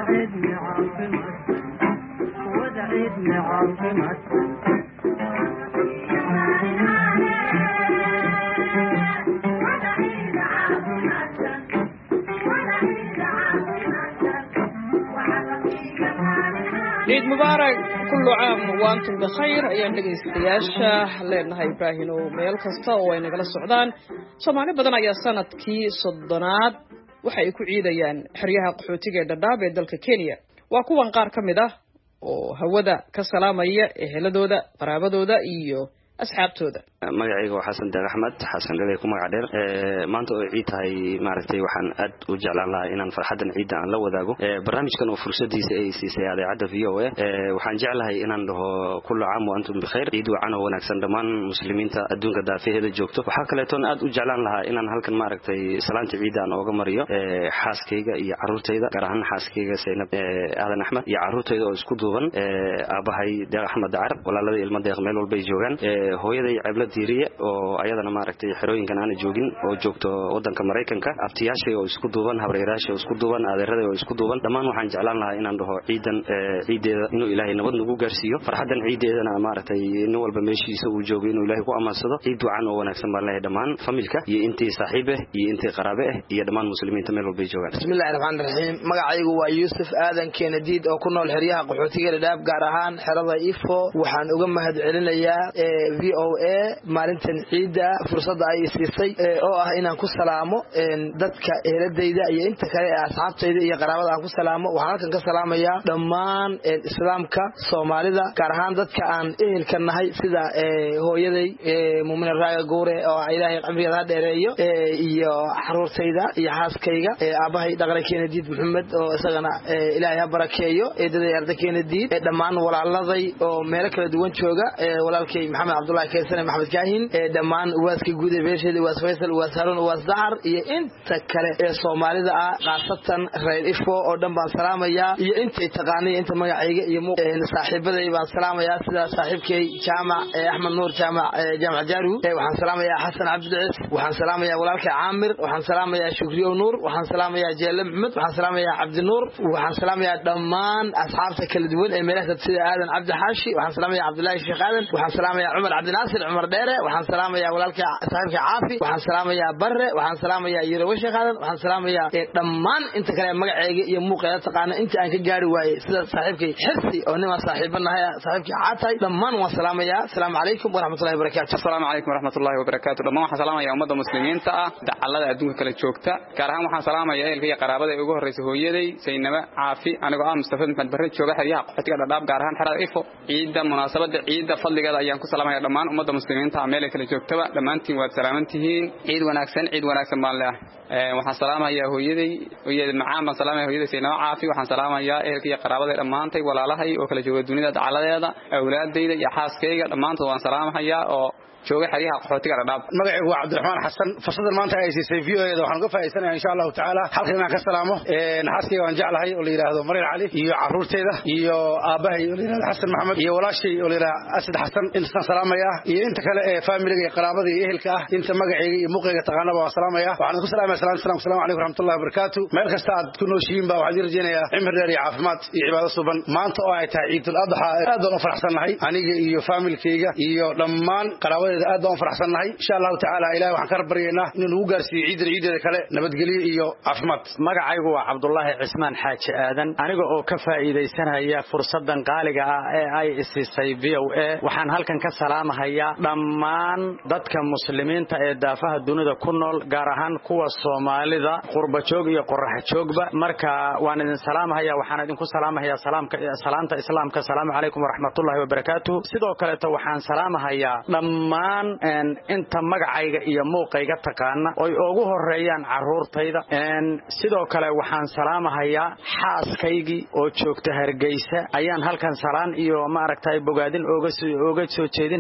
عيد مبارك كل عام وانتم بخير ayaan dhageystayaasha leenahay Ibraahim oo meel kasta oo ay nagala socdaan. Soomaali badan ayaa sanadkii soddonaad waxa ay ku ciidayaan xeryaha qaxootiga ee Dadaab ee dalka Kenya. Waa kuwan qaar ka mid ah oo hawada ka salaamaya eheladooda, qaraabadooda iyo asxaabtooda. magacayga waa xasan deeq axmed xasan dhalay ku magac dheer ee maanta oo ciid tahay maaragtay waxaan aad u jeclaan lahaa inaan farxadan ciidda aan la wadaago ee barnaamijkan oo fursadiisa ay siisay idaacadda V O A ee waxaan jeclahay inaan dhaho kullu caam wa antum bikhair ciid wacan oo wanaagsan dhammaan muslimiinta adduunka daafaheeda joogto. waxaa kale oo aad u jeclaan lahaa inaan halkan maaragtay salaanta ciidda aan ooga mariyo ee xaaskayga iyo carruurtayda gaar ahaan xaaskayga Saynab ee aadan axmed iyo carruurtayda oo isku duuban ee aabahay deeq axmed dacar walaalada ilmo deeq meel walba ay joogaan ee hooyaday cabla diiriye oo ayadana maaragtay xerooyinkan aan joogin oo joogto wadanka Mareykanka abtiyaashay oo isku duuban habreeraashay oo isku duuban adeeraday oo isku duuban dhammaan waxaan jeclaan lahaa inaan dhaho ciidan ciideeda inuu Ilaahay nabad nagu gaarsiiyo farxadan ciideedana maaragtay in walba meeshiisa uu joogo inuu Ilaahay ku amaansado ciid wacan oo wanaagsan baan leeyahay dhammaan familka iyo intii saaxiibe iyo intii qaraabe ah iyo dhammaan muslimiinta meel walba joogaan. bismillaahir rahmaanir rahiim magacaygu waa Yuusuf Aadan Keenadiid oo ku nool xeryaha qaxootiga Dadaab gaar ahaan xerada Ifo. waxaan uga mahadcelinayaa V O A maalintan ciida fursada ay siisay oo ah inaan ku salaamo dadka eheladayda iyo inta kale ee asxaabtayda iyo qaraabada aan ku salaamo. waxaan halkan ka salaamayaa dhammaan islaamka Soomaalida gaar ahaan dadka aan ehelka nahay sida hooyaday Muumin Raaga Goore oo Ilaahay cimrigeeda dheereeyo iyo xaruurtayda iyo xaaskayga aabahay Dhaqan Keenadiid Maxamed oo isagana Ilaahay ha barakeeyo eedaday arda Keenadiid dhammaan walaaladay oo meel kala duwan jooga walaalkay Maxamed Cabdullaahi Keysane Maxamed Kaahin dhammaan waaska guud ee beesheeda waas Faysal waas Harun waas Dahar iyo inta kale ee Soomaalida ah qaasatan reer Ifo oo dhan baan salaamayaa iyo inta taqaanay inta magacayga iyo saaxiibaday baan salaamayaa sida saaxiibkay Jaamac Axmed Nuur Jaamac Jaamac Jaaru waxaan salaamayaa Xasan Cabdicis waxaan salaamayaa walaalkay Caamir waxaan salaamayaa Shukriyo Nuur waxaan salaamayaa Jeelle Maxamed waxaan salaamayaa Cabdi Nuur waxaan salaamayaa dhammaan asxaabta kala duwan ee meelaha sida Aadan Cabdi Xaashi waxaan salaamayaa Cabdullaahi Sheekh Aadan waxaan salaamayaa Cumar Cabdi Naasir Cumar Dheere waxaan salaamayaa walaalkay saaxiibkay Caafi waxaan salaamayaa Barre waxaan salaamayaa Yiro Sheekh Aadan waxaan salaamayaa dhammaan inta kale magacayga iyo muuqeeda taqaana inta aan ka gaari waayay sida saaxiibkay Xirsi oo nima saaxiibanahay saaxiibkay Caatay dhammaan waan salaamayaa. assalaamu calaykum waraxmatullaahi wabarakaatuh. assalaamu calaykum waraxmatullaahi wabarakaatuh. dhammaan waxaan salaamayaa ummadda muslimiinta ah dacallada adduunka kala joogta gaar ahaan waxaan salaamayaa ehelka iyo qaraabada ee ugu horeysay hooyaday Saynaba Caafi anigoo ah Mustafa Maxamed Barre jooga xeryaha qaxootiga Dadaab gaar ahaan xerada Ifo. ciida munaasabada ciida fadligeeda ayaan ku salaamayaa dhammaan ummadda muslimiinta meel kala joogtaba dhammaantiin waad salaamantihiin ciid wanaagsan ciid wanaagsan baan leeyahay. waxaan salaamayaa hooyaday hooyaday macaan baan salaamayaa hooyaday Saynaba Caafi waxaan salaamayaa ehelka iyo qaraabada dhammaantay walaalahay oo kala jooga dunida dacaladeeda awlaadayda iyo xaaskayga dhammaantood waan salaamayaa oo jooga xeryaha qaxootiga Dadaab. magacaygu waa Cabdiraxmaan Xasan fursadan maanta ay siisay V O A da waxaan uga faa'iideysanayaa insha Allah taala halkan inaan ka salaamo ee xaaskayga waan jeclahay oo la yiraahdo Maryam Cali iyo carruurteeda iyo aabahay oo la yiraahdo Xasan Maxamed iyo walaashay oo la yiraahdo Asad Xasan intaan salaamayaa iyo inta kale ee family-ga iyo qaraabada iyo ehelka ah inta magacayga iyo muuqayga taqaanaba waan salaamayaa. waxaan ku salaamayaa salaam salaam salaamu calaykum waraxmatullaahi wabarakaatuh. meel kasta aad ku nooshiin baa waxaan rajaynayaa cimri dheer iyo caafimaad iyo cibaado suban. maanta oo ay tahay Ciidul Adha aad baan u faraxsanahay aniga iyo family-kayga iyo dhammaan qaraabadeeda aad baan u faraxsanahay insha Allah taala ilaahay waxaan ka rabbareynaa inuu nagu gaarsiiyo ciidan ciideeda kale nabadgelyo iyo caafimaad. magacaygu waa Cabdullaahi Cismaan Xaaji Aadan aniga oo ka faa'iideysanaya fursadan qaaliga ah ee ay siisay V O A waxaan halkan ka salaamayaa dhammaan dadka muslimiinta ee daafaha dunida ku nool gaar ahaan kuwa Soomaalida qurba joog iyo qorax joogba. marka waan idin salaamayaa waxaan idin ku salaamayaa salaamka salaanta islaamka salaamu calaykum waraxmatullaahi wabarakaatuh. sidoo kale waxaan salaamayaa dhammaan inta magacayga iyo muuqayga taqaana oo ugu horeeyaan carruurtayda. sidoo kale waxaan salaamayaa xaaskaygii oo joogta Hargeysa ayaan halkan salaan iyo ma aragtay bogaadin ooga ooga soo jeedin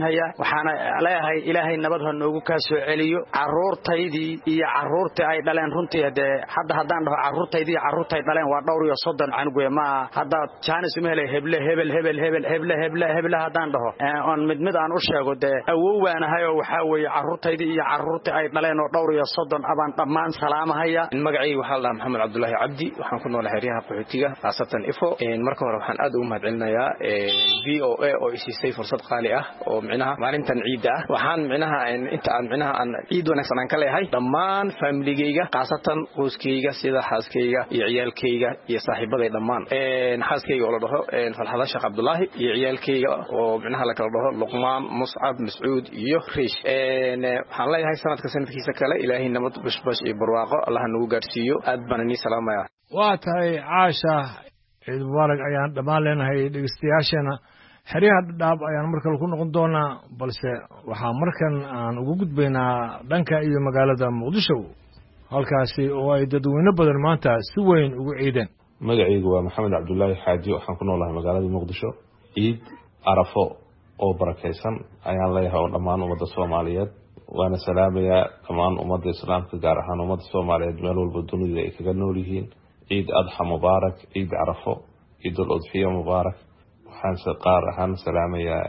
celinaya waxaana leeyahay ilaahay nabad ha noogu ka soo celiyo caruurtaydii iyo caruurtii ay dhaleen runtii hadee hadda haddaan dhaho caruurtaydii iyo caruurtay dhaleen waa dhowr iyo soddon canugoy ma hadda jaanis uma helay heble hebel hebel hebel heble heble heble haddaan dhaho on mid mid aan u sheego dee awowwaanahay oo waxaa weeye caruurtaydii iyo caruurtii ay dhaleen oo dhowr iyo soddon abaan dhammaan salaamahaya magacayga waxaa la maxamed cabdullaahi cabdi waxaan ku noolahay xeryaha qaxootiga khaasatan ifo marka hore waxaan aad ugu mahadcelinayaa v o a oo isiisay fursad qaali ah oo micnaha maalintan ciidda ah waxaan micnaha inta aan micnaha aan ciid wanaagsan aan ka leeyahay dhammaan familigeyga khaasatan qoyskeyga sida xaaskeyga iyo ciyaalkeyga iyo saaxiibaday dhammaan xaaskeyga oo la dhaho falxada sheekh cabdullaahi iyo ciyaalkeyga oo micnaha la kala dhaho luqmaan muscab mascuud iyo riish waxaan leeyahay sanadka sanadkiisa kale ilaahay nabad bashbash iyo barwaaqo allah nagu gaarsiiyo aad baan inii salaamaya waa tahay caasha ciid mubaarak ayaan dhammaan leenahay dhegeystayaashana xeryaha dhadhaab ayaan mar kale ku noqon doonaa balse waxaa markan aan ugu gudbaynaa dhanka iyo magaalada muqdisho halkaasi oo ay dadweyne badan maanta si weyn ugu ciideen magacaygu waa maxamed cabdullaahi xaaji waxaan ku noolahay magaalada muqdisho ciid carafo oo barakaysan ayaan leeyahay oo dhammaan ummadda soomaaliyeed waana salaamayaa dhammaan ummadda islaamka gaar ahaan ummadda soomaaliyeed meel walba dunida ay kaga nool yihiin ciid adxa mubaarak ciid carafo ciidul udxiya mubaarak waxaan qaar ahaan salaamayaa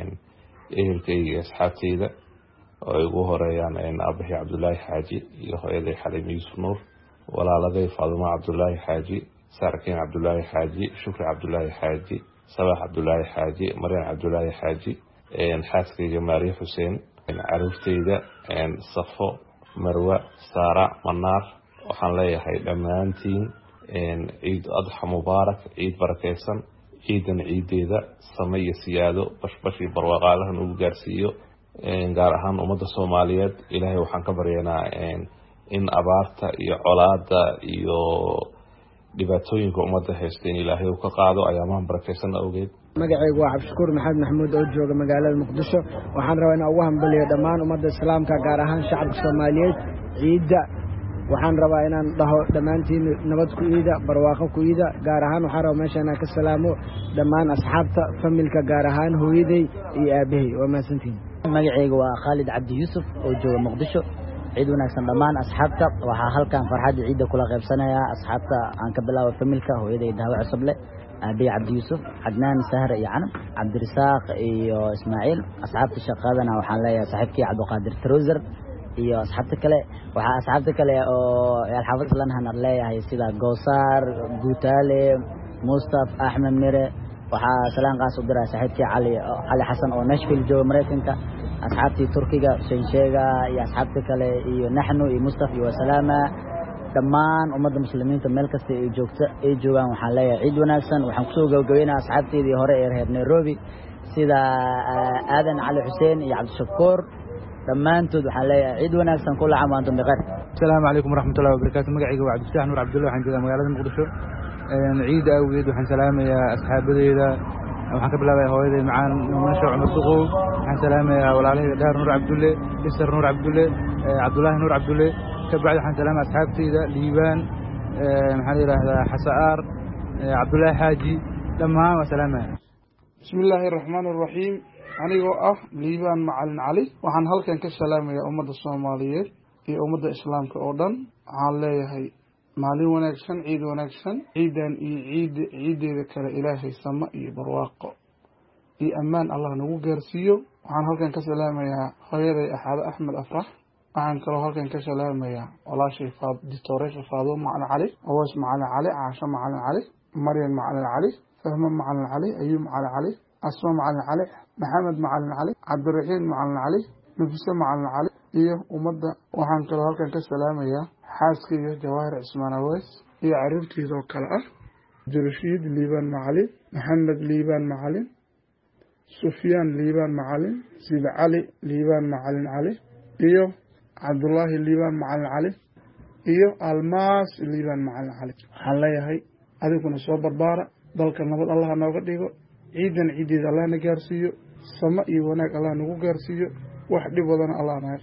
ehelkayga iyo asxaabteyda oo ay ugu horeeyaan aabbahay cabdullaahi xaaji iyo hooyaday xaliim yuusuf nuur walaaladay faaduma cabdullaahi xaaji saarkiin cabdullaahi xaaji shukri cabdullaahi xaaji sabax cabdullaahi xaaji maryan cabdullaahi xaaji xaaskayga maariya xuseen caruurteyda safo marwa saara manaar waxaan leeyahay dhammaantiin ciid adxa mubaarak ciid barakaysan ciidan ciideeda same iyo siyaado bashbash iyo barwaaqaalahan ugu gaarsiiyo gaar ahaan ummadda soomaaliyeed ilaahay waxaan ka baryaynaa in abaarta iyo colaada iyo dhibaatooyinka ummadda haysta in ilaahay uu ka qaado ayaamahan barakaysan awgeed magacaygu waa cabdishakuur maxamed maxamuud oo jooga magaalada muqdisho waxaan rabaa inaan ugu hambaliyo dhammaan ummadda islaamka gaar ahaan shacabka soomaaliyeed ciidda waxaan rabaa inaan dhaho dhammaantiin nabad ku iida barwaaqo ku iida gaar ahaan waxaan rabaa meesha inaan ka salaamo dhammaan asxaabta familka gaar ahaan hooyaday iyo aabahay waa mahadsantihin magacayga waa khaalid cabdi yuusuf oo jooga muqdisho ciid wanaagsan dhammaan asxaabta waxaa halkan farxadda ciidda kula qaybsanayaa asxaabta aan ka bilaabo familka hooyaday daawo cusuble aabay cabdi yuusuf cadnaan sahre iyo canab cabdirasaaq iyo ismaaciil asxaabta shaqadana waxaan leeyahay saaxiibkii cabdiqaadir taroser iyo asxaabta kale waxaa asxaabta kale oo alxaafad islanahana leeyahay sida goosaar guutaale mustaf axmed mire waxaa salaan qaas u diraa saaxiibkii cali cali xasan oo nashville jooga maraykanka asxaabtii turkiga shensheega iyo asxaabta kale iyo naxnu iyo mustaf iyo wasalaama dhammaan ummadda muslimiinta meel kasta ay joogta ay joogaan waxaan leeyahay ciid wanaagsan waxaan kusoo gabagabeynaa asxaabteedii hore ee reer nairobi sida aadan cali xuseen iyo cabdishakuur dhammaantood waxaan leeyahay ciid wanaagsan kula caam waantum bikhayr asalaamu calaykum waraxmatullahi wabarakaatu magacayga waa cabdifataax nuur cabdulla waxaan joogaa magaalada muqdisho ciidda awgeed waxaan salaamayaa asxaabadeeda waxaan ka bilaabaya hooyaday macaan nuumasho cumar suqow waxaan salaamayaa walaalahayda dhaar nuur cabdulle isar nuur cabdulle cabdullaahi nuur cabdulle kabacdi waxaan salaamaya asxaabteyda liibaan maxaa la yidhaahdaa xasa'aar cabdullaahi xaaji dhammaan waa salaamaya bismi illaahi araxmaan araxiim anigoo ah liibaan macalin cali waxaan halkan ka salaamayaa ummadda soomaaliyeed iyo ummadda islaamka oo dhan waxaan leeyahay maalin wanaagsan ciid wanaagsan ciidan iyo ciid ciideeda kale ilaahay sama iyo barwaaqo iyo ammaan allah nagu gaarsiiyo waxaan halkan ka salaamayaa hooyaday axaado axmed afrax waxaan kaloo halkan ka salaamayaa walaashay dictoresha faaduma macalin cali aways macalin cali caasho macalin cali maryan macalin cali fahmo macalin cali ayuub macalin cali asma macalin cali maxamed macalin cali cabdiraxiim macalin cali nafise macalin cali iyo ummadda waxaan kaloo halkan ka salaamayaa xaaskayga jawaahir cismaan aweys iyo caruurtiisa oo kale ah abdirashiid liibaan macalin maxamed liibaan macalin sufyaan liibaan macalin sid cali liibaan macalin cali iyo cabdullaahi liibaan macalin cali iyo almaas liibaan macalin cali waxaan leeyahay adiguna soo barbaara dalka nabad allah nooga dhigo ciidan ciideeda allah na gaarsiiyo samo iyo wanaag allah nagu gaarsiiyo wax dhib wadana allah naga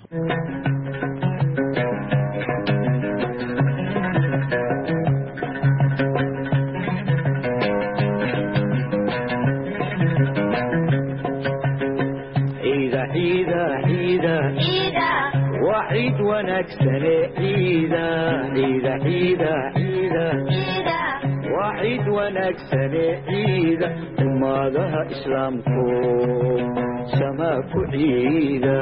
ciida عيدا وعيد ونكسر عيدا عيدا عيدا عيدا وعيد ونكسر عيدا وماذا إسلامكم سماك عيدا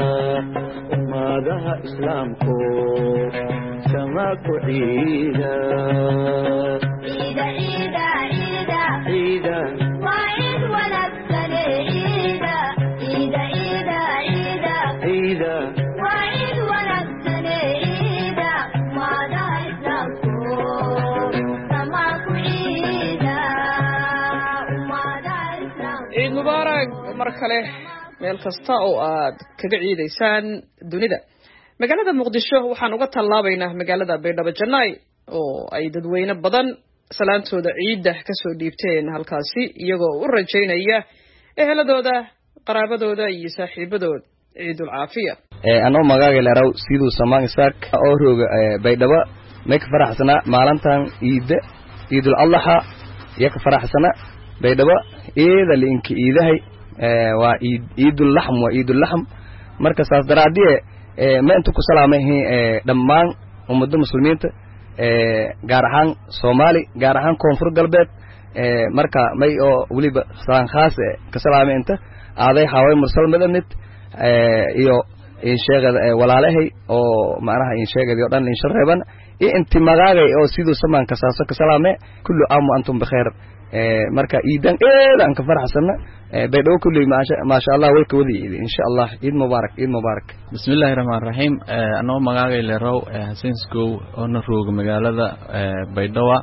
وماذا إسلامكم سماك عيدا عيدا عيدا عيدا عيدا وعيد ونكسر عيدا عيدا عيدا عيدا عيدا وعيد ونكسر عيدا وماذا إسلامكم سماك عيدا وماذا إسلامكم عيد مبارك مركله meel kasta oo aad kaga ciidaysaan dunida magaalada muqdisho waxaan uga tallaabaynaa magaalada baydhabo janay oo ay dadweyne badan salaantooda ciida ka soo dhiibteen halkaasi iyagoo u rajaynaya eheladooda qaraabadooda iyo saaxiibadood ciidul caafiya ee anoo magaaga leeraw sidoo samaan isaak oo rooga baydhabo ma ka faraxsana maalintan ciida ciidul adha ya ka faraxsana baydhabo eeda linki iidahay waa ciidul lahm waa ciidul lahm marka saas daraadii ma inta ku salaamay dhammaan ummadda muslimiinta gaar ahaan Soomaali gaar ahaan koonfur galbeed marka may oo waliba saan khaas ka salaamay inta aaday haway mursal madanid iyo in sheegada walaalahay oo macnaha in sheegada oo dhan in shareeban iyo inti magaagay oo sidoo samaan ka saaso ka salaamay kullu aam antum bikhair marka iidan eedan ka faraxsana baydhabo kulli ma sha Allah way ka wadi insha Allah ciid mubaarak ciid mubaarak bismillaahir rahmaanir rahiim anoo magacay leerow Hussein Skow oo na roog magaalada baydhabo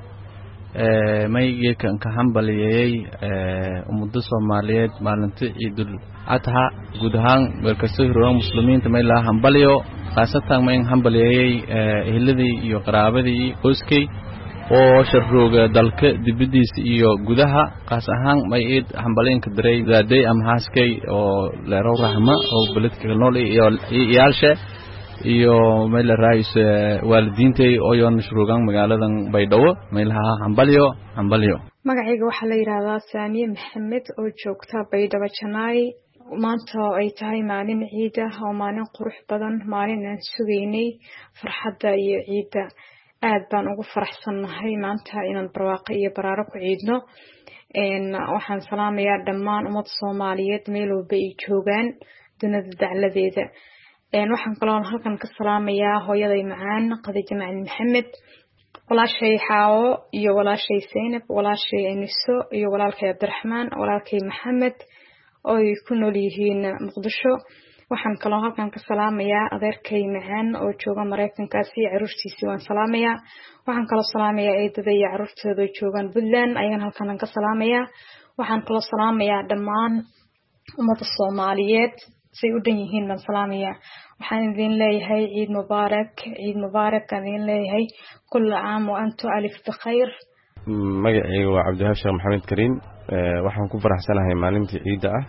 mayga kan ka hambaliyay ummadda Soomaaliyeed maalinta ciidul adha guud ahaan markasta hore muslimiinta may la hambaliyo qaasatan may hambaliyay eheladii iyo qaraabadii qoyskay oo sharrooga dalka dibadiisa iyo gudaha qaas ahaan may eed hambaleenka daray daaday am haaskay oo leerow rahma oo baladka nool iyo iyaalsha iyo may la raayis waalidiintay oo yoon sharroogan magaaladan baydhabo may laha hambaliyo hambaliyo magacayga waxa la yiraahdaa Saamiye Maxamed oo joogta baydhabo Janay maanta ay tahay maalin ciid ah oo maalin qurux badan maalin aan sugeynay farxadda iyo ciidda aad baan ugu faraxsanahay maanta inaan barwaaqo iyo baraaro ku ciidno een waxaan salaamayaa dhammaan ummadda Soomaaliyeed meel walba ay joogaan dunida dacladeeda een waxaan kaloo halkan ka salaamayaa hooyaday macaan Khadija Macalin Maxamed walaashay Xaawo iyo walaashay Zeynab walaashay Aniso iyo walaalkay Abdiraxmaan walaalkay Maxamed oo ay ku nool yihiin Muqdisho waxaan kaloo halkan ka salaamayaa adeerkay macaan oo jooga Mareykankaasi caruurtiisii waan salaamayaa waxaan kaloo salaamayaa eedada iyo caruurtooda joogan Puntland ayaan halkan ka salaamayaa waxaan kaloo salaamayaa dhammaan ummadda Soomaaliyeed si u dhan yihiin baan salaamayaa waxaan idin leeyahay ciid mubaarak ciid mubaarak aan idin leeyahay kullu caam wa antum alif bikhair magacayga waa Cabdihaab Sheekh Maxamed Kariim waxaan ku faraxsanahay maalintii ciida ah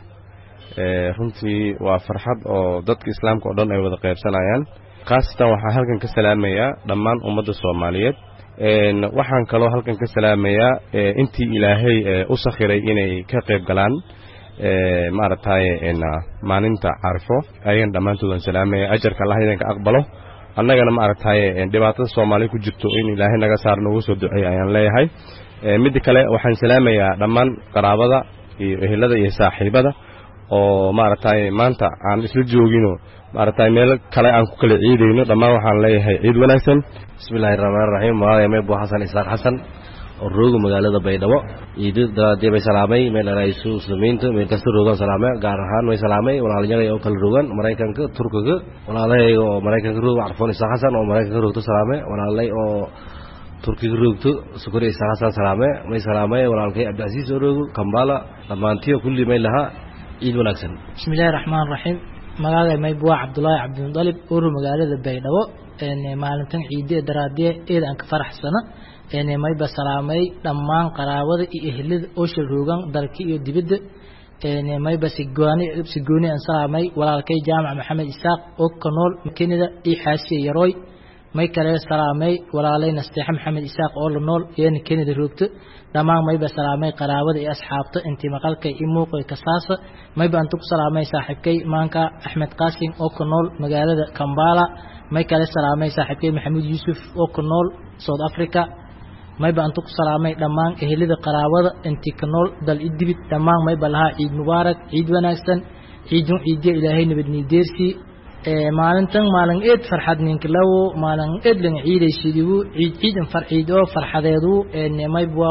runtii waa farxad oo dadka islaamka oo dhan ay wada qaybsanayaan qaasatan waxaan halkan ka salaamayaa dhammaan ummadda Soomaaliyeed een waxaan kaloo halkan ka salaamayaa intii Ilaahay u sakhiray inay ka qayb galaan ee maartay in maalinta Carafo ayaan dhamaantood salaamay ajarka Allah idinka aqbalo annagana maartay dhibaatada Soomaaliya ku jirto in Ilaahay naga saarno ugu soo duceeyo ayaan leeyahay mid kale waxaan salaamayaa dhammaan qaraabada iyo ehelada iyo saaxiibada oo maartay maanta aan isla joogino maartay meel kale aan ku kala ciideyno dhamaan waxaan leeyahay ciid wanaagsan bismillaahir rahmaanir rahiim waa Meebo Xasan Isaaq Xasan oo roogo magaalada Baydhabo ciidada deebay salaamay meel raaysu muslimiinta meel kasta roogan salaamay gaar ahaan way salaamay walaalyaday oo kala roogan Mareykanka Turkiga walaalay oo Mareykanka roog Arfoon Isaaq Xasan oo Mareykanka roogto salaamay walaalay oo Turkiga roogto Sukuri Isaaq Xasan salaamay may salaamay walaalkay Abdulaziz oo roogo Kampala dhamaantii kulli meel laha ciid wanaagsan bismillaahir rahmaanir rahiim magaalada Meebo Cabdullaahi Cabdimudalib oo magaalada Baydhabo een maalintan ciidda daraadee eed aan ka faraxsana een mayba salaamay dhammaan qaraabada iyo ehelada oo shiroogan dalka iyo dibadda een mayba si gooni si gooni aan salaamay walaalkay Jaamac Maxamed Isaaq oo ka nool Kenya iyo xaashiye yaroy may kale salaamay walaalayna Steex Maxamed Isaaq oo la nool yeen Kennedy roogto dhamaan mayba salaamay qaraabada iyo asxaabta intii maqalka iyo muuqay ka saasa mayba antu ku salaamay saaxiibkay maanka Axmed Qaasim oo ku nool magaalada Kampala may kale salaamay saaxiibkay Maxamed Yuusuf oo ku nool South Africa mayba antu ku salaamay dhamaan ehelada qaraabada intii ku nool dal idibid dhamaan mayba laha ciid mubaarak ciid wanaagsan ciidun ciidiya ilaahay nabadni deersi ee maalintan maalin eed farxad ninka lawo maalin eed lan ciiday sidigu ciid ciidan farxiido farxadeedu ee mayba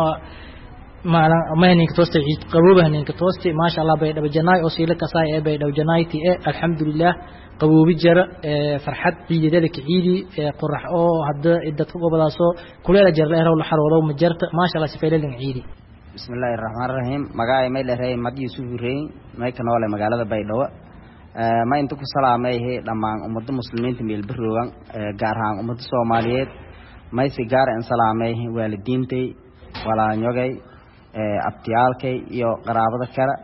maalin amaaninka toosta ciid qaboobaha ninka toosta ma sha Allah bay dhab janaay oo siila ka saay ee bay dhab janaaytii ee alxamdulillah qaboobi jara ee farxad ciidada ka ciidi ee qurax oo hadda dadka gobolaasoo kuleela jarleer oo la xaroodo ma jarta ma sha Allah sifeelan ciidi bismillaahir rahmaanir rahiim magaay may leeyahay mad Yuusuf Reey may ka noole magaalada Baydhabo ee ma inta ku salaamay dhamaan ummadda muslimiinta meel baroogan gaar ahaan ummadda Soomaaliyeed may si gaar ah salaamay waalidiintay walaanyogay ee abtiyaalkay iyo qaraabada kale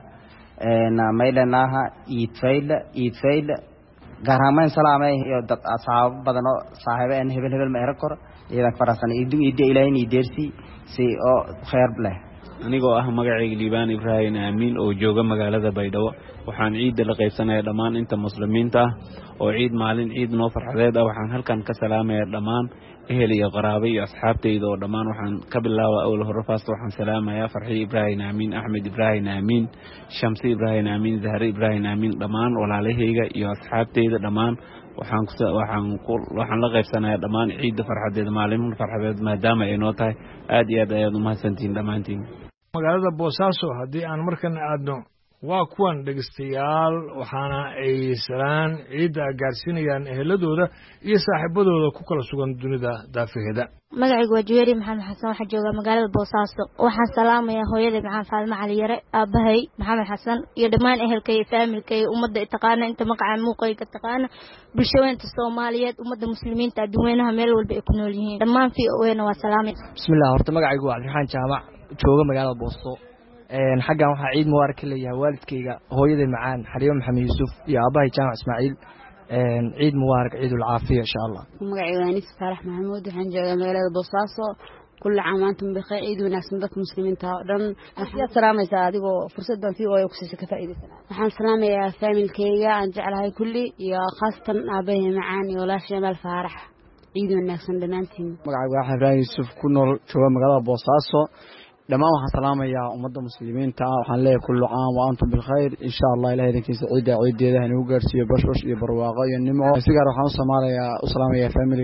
ee may leenaha iid fayda iid fayda gaar ahaan may salaamay iyo dad asxaab badan oo saaxiibeen hebel hebel ma erakor iyada farasan iidu iid ilaahay ni deersi si oo khayr leh anigoo ah magacayga Liibaan Ibrahim Aamin oo jooga magaalada Baydhabo waxaan ciid la qaybsanayaa dhamaan inta muslimiinta oo ciid maalin ciid noo farxadeed ah waxaan halkan ka salaamayaa dhamaan ehel iyo qaraabo iyo asxaabtayda oo dhamaan waxaan ka bilaabaa awal hore faasta waxaan salaamayaa Farxi Ibrahim Aamin Ahmed Ibrahim Aamin Shamsi Ibrahim Aamin Zahra Ibrahim Aamin dhamaan walaalahayga iyo asxaabtayda dhamaan waxaan ku waxaan ku waxaan la qaybsanayaa dhamaan ciid farxadeed maalin farxadeed maadaama ay noo tahay aad iyo aad ayaad u mahadsantiin dhamaantiin magaalada Boosaaso haddii aan markan aadno waa kuwan dhageystayaal waxaana ay salaan ciida gaarsiinayaan eheladooda iyo saaxiibadooda ku kala sugan dunida daafaheeda magacaygu waa Juweeri Maxamed Xasan waxaan joogaa magaalada Boosaaso waxaan salaamayaa hooyaday Maxamed Faalmo Cali Yare aabahay Maxamed Xasan iyo dhammaan ehelkay iyo familkay ummadda taqaana inta magaca muuqayga taqaana bulshooyinka Soomaaliyeed ummadda muslimiinta dadweynaha meel walba ay ku nool yihiin dhammaan fi weena waa salaamay bismillaah horta magacaygu waa Cabdiraxmaan Jaamac jooga magaalada Booso een xagan waxa ciid mubarak leeyahay waalidkayga hooyaday macaan Xariyo Maxamed Yuusuf iyo aabahay Jaamac Ismaaciil een ciid mubarak ciidul caafiya insha Allah magacaygu waa Anis Faarax Maxamuud waxaan joogaa magaalada Boosaaso كل عام وانتم بخير عيد وناس من ذات مسلمين تهرن يا سلام يا أديكو فرصة في أو يكسس كفائدة سلام سلام يا فاميل كيا أنجعل هاي كلي يا خاصة أبيه معاني ولا شمال فرح عيد وناس من دمانتين مقعد واحد رأي يوسف كنا شو مقالة بوصاصة لما وح سلام يا أمة المسلمين تعالوا حنلاقي كل عام وأنتم بالخير إن شاء الله إلهي ذيك سعيدة عيد ده هنوجر سي بشوش يبرواقي النمو سيجار وحنا سمارة يا سلام يا فاميل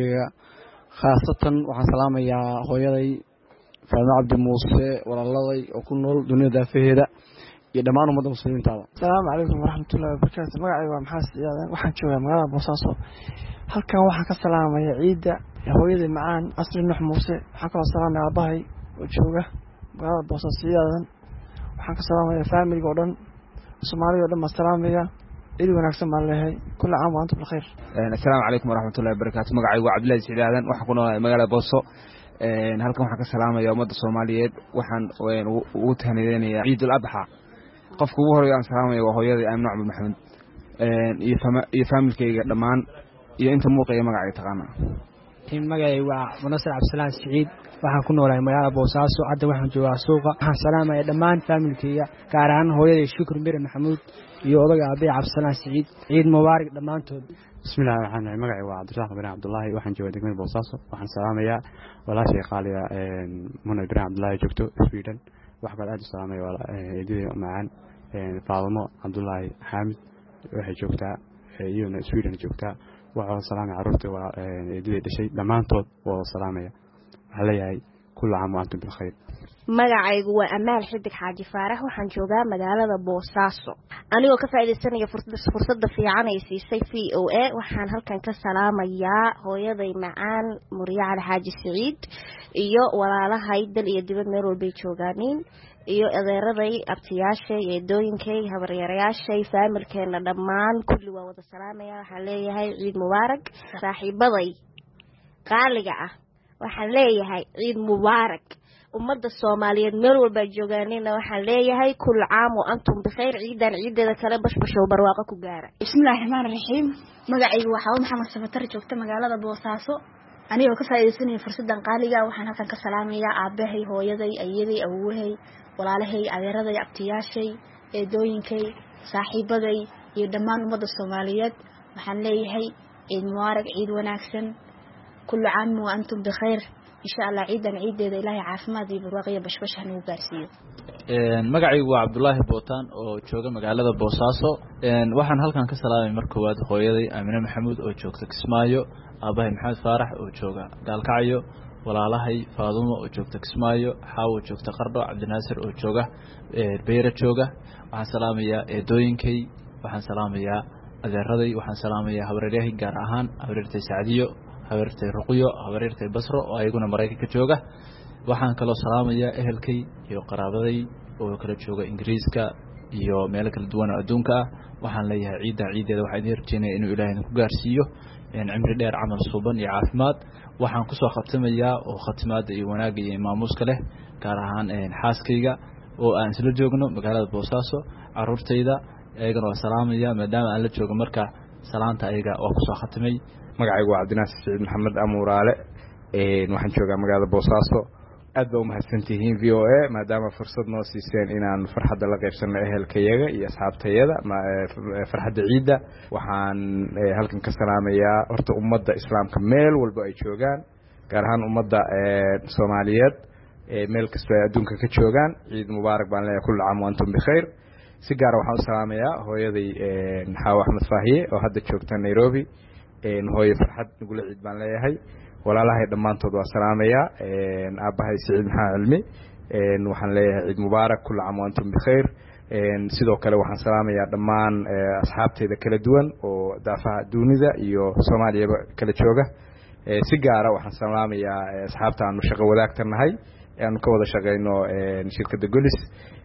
خاصة وحنا سلام يا خوياي فانا عبد موسى والله وكل دنيا ده فيه ده يدمان أمة المسلمين تعالوا السلام عليكم ورحمة الله وبركاته مقعد ومحاس يا وحنا شوية مقالة بوصاصة هل كان وحنا كسلام يا عيد يا خوياي معان أصل النح موسى حكى السلام يا أباهي وشوجه مقالة بوصاصية وحنا كسلام يا فاميلي قردن الصومالي قردن السلام يا إلي ونكسم الله كل عام وأنتم بخير. السلام عليكم ورحمة الله وبركاته مقعد وعبد الله سعيدان وحكونا مقالة بوصو halkan waxaan ka salaamayaa ummadda Soomaaliyeed waxaan u tahniyeenayaa Ciid al-Adha qofka ugu horeeya aan salaamayo waa hooyaday Aamina Cabdi Maxamed een iyo familkayga dhamaan iyo inta muuqaya magacay taqaana in magacay waa Munasir Cabdisalaam Saciid waxaan ku noolahay magaalada Boosaaso hadda waxaan joogaa suuqa waxaan salaamayaa dhamaan familkayga gaar ahaan hooyaday Shukr Mire Maxamuud iyo odaga Abi Cabdisalaam Saciid ciid mubaarak dhamaantood بسم الله الرحمن الرحيم مقعي وعبد الرزاق بن عبد الله وحن جوا دقمة بوصاصة وحن سلامية ولا شيء قاليا من بن عبد الله جبتو سويدن وحبل أجل سلامية ولا يدي معان فاطمة عبد الله حامد وحي جوكتا يون سويدن جوكتا وحول سلامية عرفته ويدي شيء دمانتود وسلامية عليها كل عام وأنتم بالخير magacaygu waa Amaal Xidig Xaaji Faarax waxaan joogaa magaalada Boosaaso anigoo ka faa'iideysanaya fursadda fiican ay siisay V O A waxaan halkan ka salaamayaa hooyaday macaan Muriya Cali Xaaji Saciid iyo walaalahay dal iyo dibad meel walba joogaaniin iyo adeeraday abtiyaashay eedooyinkay habaryarayaashay familkeena dhammaan kulli waa wada salaamaya waxaan leeyahay ciid mubaarak saaxiibaday qaaliga ah waxaan leeyahay ciid mubaarak ummadda Soomaaliyeed meel walba joogaanina waxaan leeyahay kul caam oo antum bixir ciidan ciidada kale bashbasho barwaaqo ku gaara bismillaahir rahmaanir rahiim magacaygu waxa uu Maxamed Safatar joogta magaalada Boosaaso anigoo ka faa'iideysanaya fursadan qaaliga waxaan halkan ka salaamayaa aabahay hooyaday ayaday awoowahay walaalahay adeeraday abtiyaashay eedooyinkay saaxiibaday iyo dhammaan ummadda Soomaaliyeed waxaan leeyahay ciid mubaarak ciid wanaagsan kullu caam wa antum bikhayr insha Allah ciidan ciideeda ilaahay caafimaad iyo barwaaqo bashbash hanu gaarsiiyo een magacaygu waa Cabdullaahi Bootaan oo jooga magaalada Boosaaso een waxaan halkan ka salaamay markii waad hooyaday Aamina Maxamuud oo joogta Kismaayo aabahay Maxamed Faarax oo jooga Gaalkacyo walaalahay Faadumo oo joogta Kismaayo Xaawo joogta Qardho Cabdinaasir oo jooga Beera jooga waxaan salaamayaa eedooyinkay waxaan salaamayaa adeeraday waxaan salaamayaa habareerahay gaar ahaan habareertay Saadiyo habareertay Ruqiyo habareertay Basro oo ayaguna Mareykanka jooga waxaan kaloo salaamayaa ehelkay iyo qaraabaday oo kala jooga Ingiriiska iyo meelo kala duwan oo adduunka ah waxaan leeyahay ciidan ciideeda waxa idin rajeenayaa inuu Ilaahay ku gaarsiiyo in cimri dheer camal suuban iyo caafimaad waxaan ku soo khatamayaa oo khatimaada iyo wanaag iyo maamuuska leh gaar ahaan xaaskayga oo aan isla joogno magaalada Boosaaso carruurtayda ayagana waa salaamaya maadaama aan la joogo marka salaanta ayaga waa ku soo khatamay magacaygu waa Cabdinaasir Saciid Maxamed Amuuraale een waxaan joogaa magaalada Boosaaso aad baa u mahadsantihiin V O A maadaama fursad noo siiseen inaan farxadda la qaybsano ehelkayaga iyo asxaabtayada farxadda ciidda waxaan halkan ka salaamayaa horta ummadda islaamka meel walba ay joogaan gaar ahaan ummadda Soomaaliyeed meel kasta ay adduunka ka joogaan ciid mubaarak baan leeyahay kullu caam wa antum bikhayr si gaar ah waxaan u salaamayaa hooyaday Xaawo Axmed Faahiye oo hadda joogta Nairobi hooyo farxad nagula ciid baan leeyahay walaalahay dhamaantood waa salaamayaa aabahay Saciid Maxamed Cilmi waxaan leeyahay ciid mubaarak kullu caam wa antum bikhayr sidoo kale waxaan salaamayaa dhammaan asxaabtayda kala duwan oo daafaha dunida iyo Soomaaliya kala jooga si gaar ah waxaan salaamayaa asxaabta aanu shaqo wadaagtanahay aan ka wada shaqeyno shirkadda Golis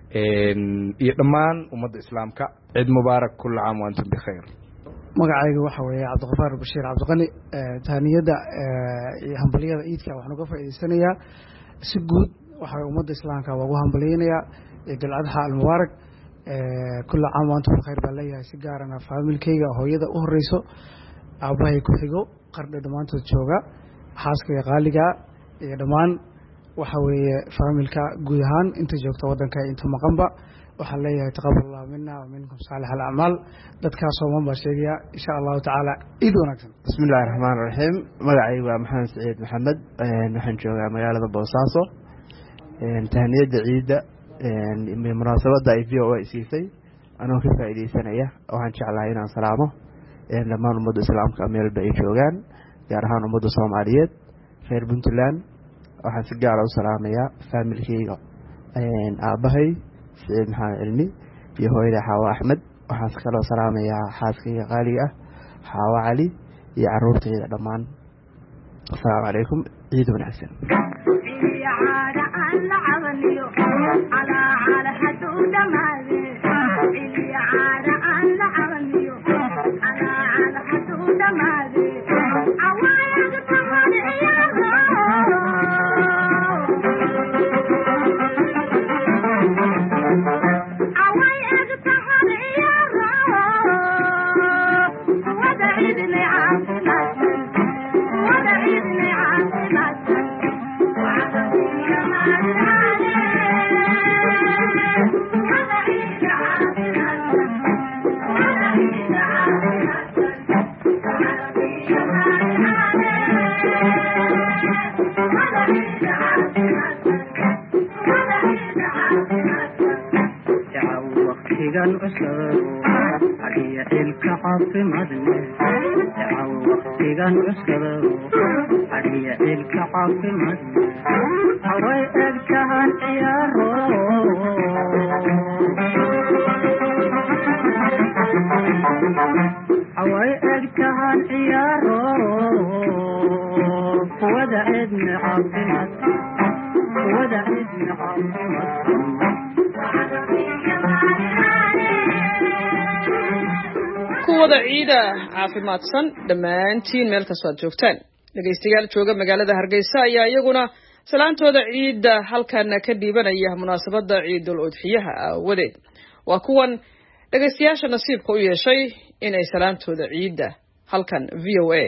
iyo dhammaan ummadda islaamka ciid mubaarak kullu caam wa antum bikhayr magacaygu waxa weeye Cabdiqafaar Bashiir Cabdiqani taaniyada iyo hambaliyada ciidka waxaan uga faa'iideysanayaa si guud waxa ummadda islaamka ugu hambaliyeenaya Ciidul Adha al-Mubaarak kullu caam wa antum bikhayr baa leeyahay si gaar ah familkayga hooyada u horeyso aabahay ku xigo Qardho dhamaantood jooga xaaskayga qaaliga iyo dhamaan waxa weeye familka guud ahaan inta joogta wadanka inta maqanba waxaan leeyahay taqabbalallahu minna wa minkum salih al-a'mal dadka Soomaan baa sheegaya insha Allah ta'ala ciid wanaagsan bismillaahir rahmaanir rahiim magacaygu waa Maxamed Saciid Maxamed waxaan joogaa magaalada Boosaaso tahniyada ciida ee munaasabada ay V O A siisay anoo ka faa'iideysanaya waxaan jeclahay inaan salaamo dhammaan ummadda islaamka meel bay joogaan gaar ahaan ummadda Soomaaliyeed reer Puntland waxaan si gaar ah u salaamayaa familkayga aabahay Saciid Maxamed Cilmi iyo hooyaday Xaawo Axmed waxaan kaloo salaamayaa xaaskayga qaaliga ah Xaawo Cali iyo carruurtayda dhammaan assalaamu calaykum ciid wanaagsan kuwada ciida caafimaadsan dhammaantiin meel kastoo aad joogtaan dhegaystayaal jooga magaalada Hargeysa ayaa iyaguna salaantooda ciida halkan ka dhiibanaya munaasabada ciidul udxiyaha awadeed waa kuwan dhegaystayaasha nasiibka u yeeshay in ay salaantooda ciida halkan V O A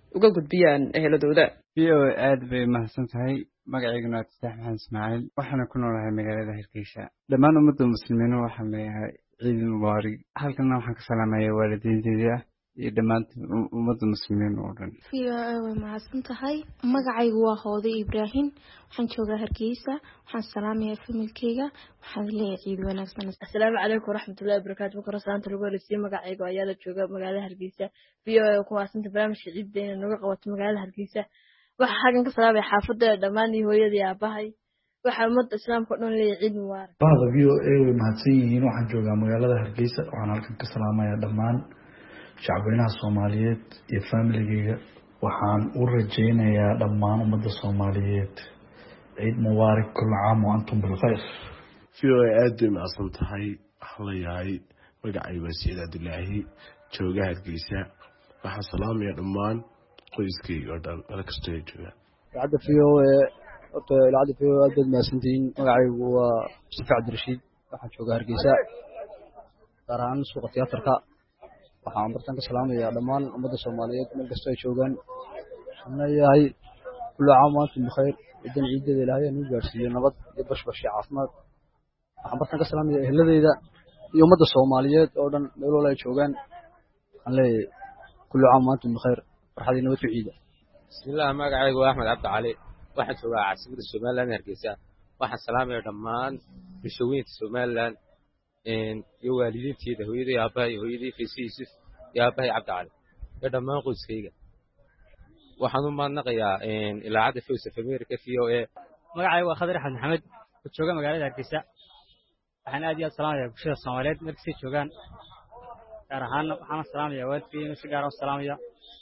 uga gudbiyaan eheladooda. v o a aad bay mahadsan tahay. magacayguna waa Tasax Maxamed Ismaaciil, waxaana ku noolahay magaalada Hargeysa. dhammaan ummadda muslimiin waxaan leeyahay ciid mubaarak. halkana waxaan ka salaamayaa waalidiinteyda iyo dhammaan ummadda muslimiin oo dhan. v o a way mahadsan tahay. magacaygu waa Hooday Ibraahim, waxaan joogaa Hargeysa. waxaan salaamayaa familkeyga, waxaan leeyahay ciid wanaagsan. assalaamu calaykum waraxmatullaahi wabarakaatu. marka rasaanta lagu horeysiiyo magacaygu ayaa la jooga magaalada Hargeysa. v o a ku waasanta barnaamijka ciidda inay naga qabato magaalada Hargeysa. waxa xagan ka salaamay xaafadda dhammaan iyo hooyadii aabahay. waxa ummadda islaamka oo dhan leeyahay ciid mubaarak. bahda v o a way mahadsan yihiin. waxaan joogaa magaalada Hargeysa. waxaan halkan ka salaamayaa dhammaan shacabweynaha Soomaaliyeed iyo familigeyga. waxaan u rajeynayaa dhammaan ummadda Soomaaliyeed ciid mubaarak, kullu caam wa antum bil khayr. v o a aad bay mahadsan tahay. waxaan leeyahay magacaygu waa Saciid Cabdilaahi, jooga Hargeysa. waxaan salaamayaa dhammaan qoyskeyga oo dhan meel kastoo ay joogaan. idaacadda v o a horta idaacadda v o a aad baad mahadsantihiin. magacaygu waa Mustafa Cabdirashiid, waxaan joogaa Hargeysa, gaar ahaan suuqa tiyaatarka. waxaan bartaan ka salaamayaa dhammaan ummadda Soomaaliyeed meel kastoo ay joogaan. waxaan leeyahay kullu caam wa antum bikhayr. ciidan ciideeda ilaahay inuu gaarsiiyo nabad iyo bashbash iyo caafimaad. waxaan bartaan ka salaamayaa ehladeyda iyo ummadda Soomaaliyeed oo dhan meel walba ay joogaan. waxaan leeyahay kullu caam wa antum bikhayr. farxadii nabad ku ciida. bismillaah, magacaygu waa Axmed Cabdi Cali, waxaan joogaa caasimadda Somaliland Hargeysa. waxaan salaamayaa dhammaan bulshooyinka Somaliland iyo waalidiinteyda, hooyadii aabahay, hooyadii Faysal Yuusuf iyo aabahay Cabdi Cali iyo dhammaan qoyskayga. waxaan u mahadnaqayaa idaacadda Voice of America v o a. magacaygu waa Khadir Axmed Maxamed, oo jooga magaalada Hargeysa. waxaan aad iyo aad salaamayaa bulshada Soomaaliyeed meel kastay joogaan, gaar ahaan waxaan salaamayaa waalidkeyga si gaar ah u salaamaya.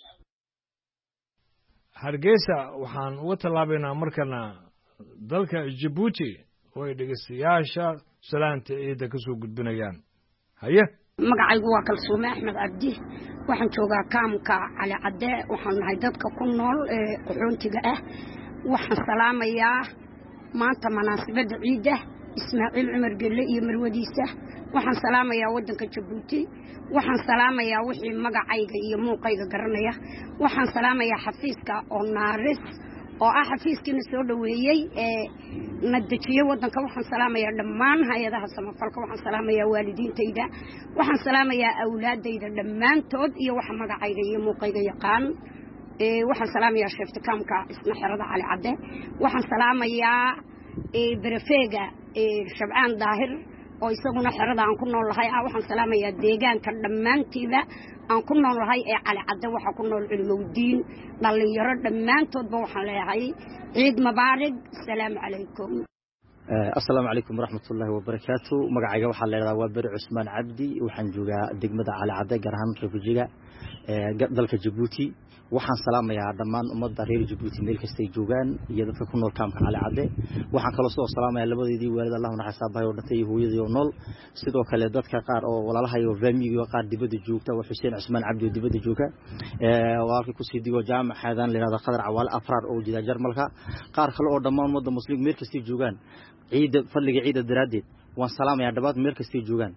Hargeysa waxaan uga tallaabaynaa markana dalka Djibouti oo ay dhegeystayaasha salaanta ciida ka soo gudbinayaan. haye magacaygu waa Kalsuume Axmed Cabdi, waxaan joogaa kaamka Cali Cadde. waxaan nahay dadka ku nool ee qaxoontiga ah. waxaan salaamayaa maanta munaasabadda ciida Ismaaciil Cumar Gelle iyo marwadiisa. waxaan salaamayaa waddanka Djibouti. waxaan salaamayaa wixii magacayga iyo muuqayga garanaya. waxaan salaamayaa xafiiska oo naaris oo ah xafiiskina soo dhaweeyay ee nadajiyay waddanka. waxaan salaamayaa dhammaan hay'adaha samafalka. waxaan salaamayaa waalidiintayda. waxaan salaamayaa awlaadayda dhammaantood iyo waxa magacayga iyo muuqayga yaqaan. ee waxaan salaamayaa sheeftikaamka isna xerada Cali Cadde. waxaan salaamayaa ee barafeega ee Shabcaan Daahir oo isaguna xerada aan ku noolahay ah. waxaan salaamayaa deegaanka dhammaantiida aan ku noolahay ee Cali Cadde. waxa ku nool cilmowdiin dhalinyaro dhammaantoodba waxaan leeyahay ciid mubaarak. assalaamu calaykum. assalaamu calaykum waraxmatullaahi wabarakaatu. magacayga waxaa la yidhahdaa waa Beri Cusmaan Cabdi, waxaan joogaa degmada Cali Cadde, gaar ahaan refujiga dalka Djibouti. waxaan salaamayaa dhammaan ummadda reer Djibouti meel kasta ay joogaan iyo dadka ku nool kaamka Cali Cadde. waxaan kaloo soo salaamayaa labadeedii waalid Allah u naxariisto aabbahay oo dhintay iyo hooyadii oo nool. sidoo kale dadka qaar oo walaalahay oo faamiga qaar dibadda joogta waa Xuseen Cusmaan Cabdi oo dibadda jooga. ee walaalkii ku sii digo jaamacadan la yiraahdo Qadar Cawaale Afraar oo jida Jarmalka. qaar kale oo dhammaan ummadda muslim meel kasta ay joogaan ciida fadliga ciida daraadeed waan salaamayaa dhabaad meel kasta ay joogaan.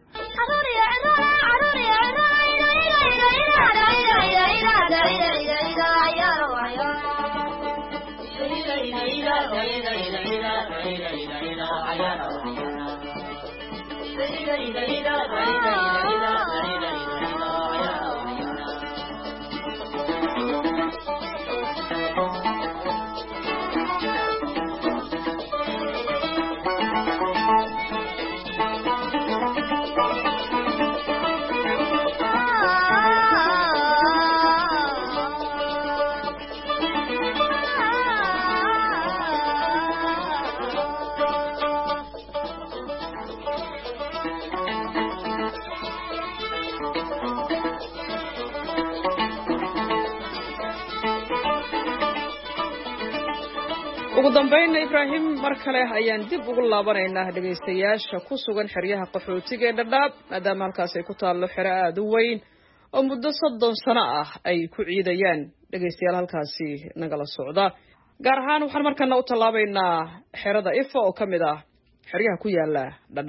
ugu dambeyn Ibraahim mar kale ayaan dib ugu laabanaynaa dhageystayaasha ku sugan xeryaha qaxootiga ee Dadaab, maadaama halkaas ay ku taalo xero aad u weyn oo muddo soddon sano ah ay ku ciidayaan dhageystayaal halkaasi nagala socda. gaar ahaan waxaan markana u talaabaynaa xerada Ifo oo kamid ah xeryaha ku yaala Dadaab.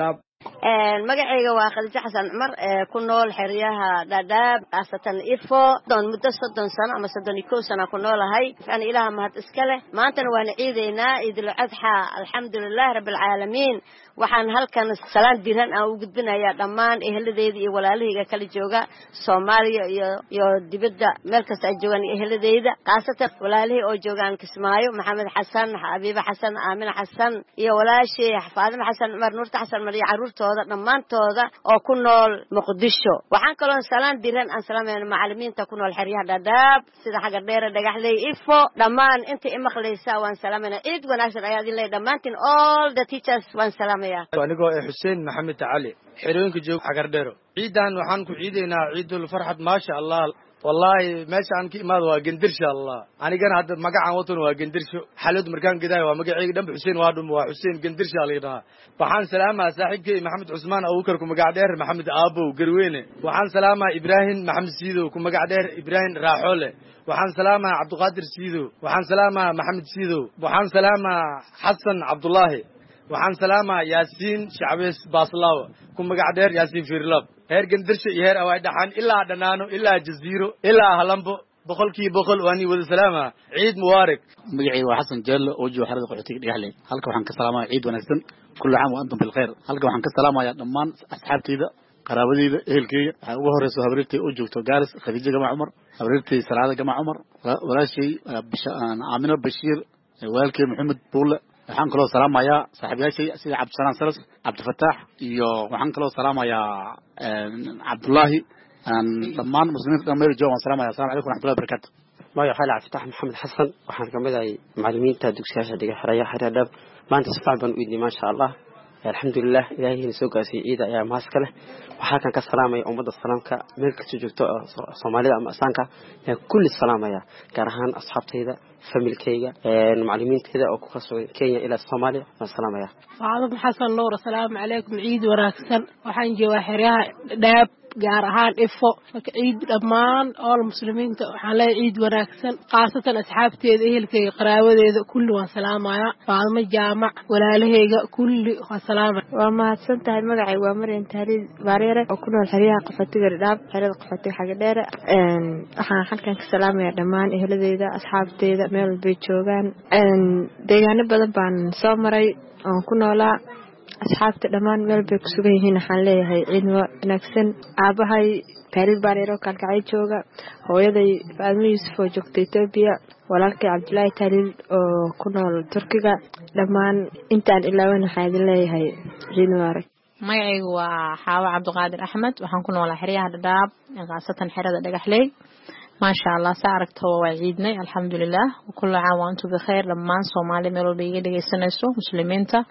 magacayga waa Khadiija Xasan Cumar ee ku nool xeryaha Dadaab asatan Ifo doon muddo soddon sano ama soddon iyo kow sano ku noolahay aan ilaaha mahad iska leh maantana waan ciideynaa Ciidul Adha alxamdulillah rabbil caalamiin waxaan halkan salaan diran aan u gudbinayaa dhammaan eheladeyda iyo walaalahayga kala jooga Soomaaliya iyo iyo dibadda meel kasta ay joogaan eheladeyda qaasatan walaalahey oo joogaan Kismaayo Maxamed Xasan Habiiba Xasan Aamina Xasan iyo walaashay Faadima Xasan Cumar Nuurta Xasan Mariya caruurtooda dhammaantooda oo ku nool Muqdisho waxaan kaloo salaan diran aan salaamayno macallimiinta ku nool xeryaha Dadaab sida xaga dheer dhagaxley Ifo dhammaan inta imaqleysa waan salaamayna ciid wanaagsan ayaad ilaa dhammaantiin all the teachers waan salaam anigoo ee Xuseen Maxamed Cali xerooyinka joog xagar dheero ciidan waxaan ku ciideynaa ciidul farxad ma sha Allah wallahi meesha aan ka imaado waa gendirsha Allah anigana hadda magacaan wadan waa gendirsho xalad markaan gidaay waa magacayga dhanba Xuseen waa dhum waa Xuseen gendirsha leeyahay waxaan salaamaa saaxiibkay Maxamed Cusmaan Abuukar ku magac dheer Maxamed Aabo Garweyne waxaan salaamaa Ibrahim Maxamed Siido ku magac dheer Ibrahim Raaxoole waxaan salaamaa Cabduqaadir Siido waxaan salaamaa Maxamed Siido waxaan salaamaa Xasan Cabdullaahi waxaan salaamaa Yaasiin Shacbees Baaslaaw ku magac dheer Yaasiin Fiirlab heer gendirsho iyo heer awaay dhaxan ilaa dhanaano ilaa jasiiro ilaa halambo boqolkii boqol waani wada salaama ciid mubaarak magacayga waa Xasan Jallo oo jooga xarada qaxootiga dhagaxley halka waxaan ka salaamayaa ciid wanaagsan kullu caam wa antum bil khair halka waxaan ka salaamayaa dhammaan asxaabtayda qaraabadayda ehelkayga waxa ugu horeyso habriirtay oo joogto Gaaris Khadiija Gama Cumar habriirtay Salaada Gama Cumar walaashay Aamina Bashiir walaalkay Maxamed Buule waxaan kaloo salaamayaa saaxiibayaashay sida Cabdisalaam Salas Cabdifataax iyo waxaan kaloo salaamayaa Cabdullaahi aan dhammaan muslimiinta dhammaan joogan salaamaya assalaamu calaykum waraxmatullahi wabarakaatu magaca xaal Cabditax Maxamed Xasan waxaan kamid ahay macallimiinta dugsiyaasha dhiga xeraya xeradab maanta si fiican baan u idin ma sha Allah alxamdulillah ilaahay soo gaarsiiyay ciida ayaa maas kale waxaan kan ka salaamay ummadda salaamka meel kasta joogto Soomaalida ama asaanka ee kulli salaamaya gaar ahaan asxaabtayda familkayga ee macallimiinteeda oo ku kasoo Kenya ila Soomaaliya salaamaya Faadima Xasan Nuur assalaamu calaykum ciid wanaagsan waxaan joogaa xeryaha Dadaab gaar ahaan Ifo ciid dhammaan oo muslimiinta waxaan leeyahay ciid wanaagsan qaasatan asxaabteeda ehelkayga qaraabadeeda kulli waan salaamaya Faadima Jaamac walaalahayga kulli waan salaamay waa mahadsan tahay magacayga waa Maryam Tahliil Bareere oo ku nool xeryaha qaxootiga Dadaab xerada qaxootiga xaga dheer een waxaan halkan ka salaamayaa dhammaan eheladeyda asxaabteeda meel walba joogaan een deegaano badan baan soo maray oo ku noolaa asxaabta dhammaan meel bay ku sugan yihiin waxaan leeyahay ciid wanaagsan aabahay Tahliil Bareere oo kalgacay jooga hooyaday Faadimo Yuusuf oo joogta Itoobiya walaalkay Cabdullaahi Tahliil oo ku nool Turkiga dhammaan intaan ilaawan waxaan idin leeyahay ciid mubaarak magacaygu waa Xaawa Cabdiqaadir Axmed waxaan ku noolaa xeryaha Dadaab qaasatan xerada Dhagaxley ما شاء الله سعرك هو وعيدنا الحمد لله وكل عام وأنتم بخير لما صومالي ملو بيجي دقي سنسو مسلمين تا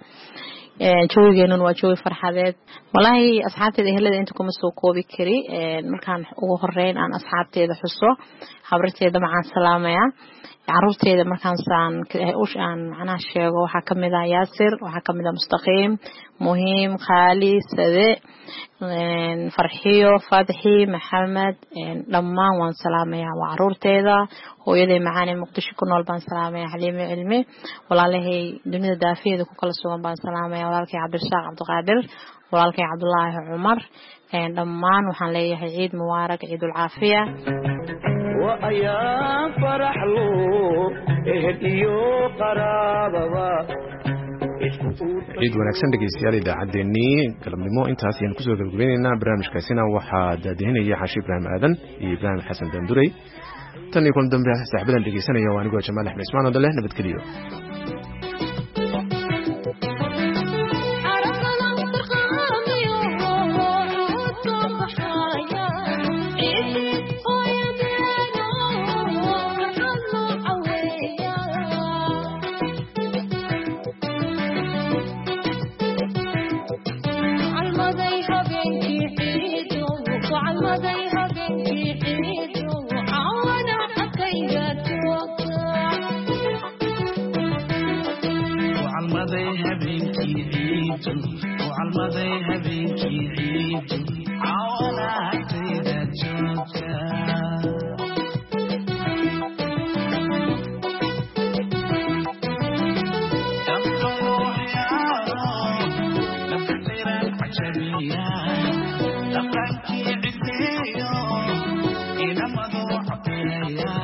شوي جنون وشوي فرحات والله أصحابتي ذي هلا أنتم مسوقوا بكري مكان وهرين عن أصحابتي ذا حسوا خبرتي ذا مع السلامة يا عروتي ذا مكان سان وش عن أنا شيء وحكم ذا ياسر وحكم ذا مستقيم مهم خالي سذي فرحيو فاتحي محمد لما وان سلامي وعرورتي ذا هو يدي معاني مقدشي كنا البان سلامي حليمي علمي والله هي دنيا دافية ذو كل سوان بان سلامي والله عبد الرزاق عبد القادر والله عبد الله عمر لما وحن ليه عيد مبارك عيد العافية وأيام فرح له إهديو قرابة ciid wanaagsan dhegeystayaal idaacaddeenii galabnimo intaas ayaan kusoo gabagabaynaynaa barnaamijkaasina waxaa daadihinaya xaashi ibraahim aadan iyo ibraahim xasan daanduray tan iyo kulan dambe saaxiibadan dhegeysanaya waa anigoo jamaal axmed ismaan oo dale nabadgeliyo ciid ila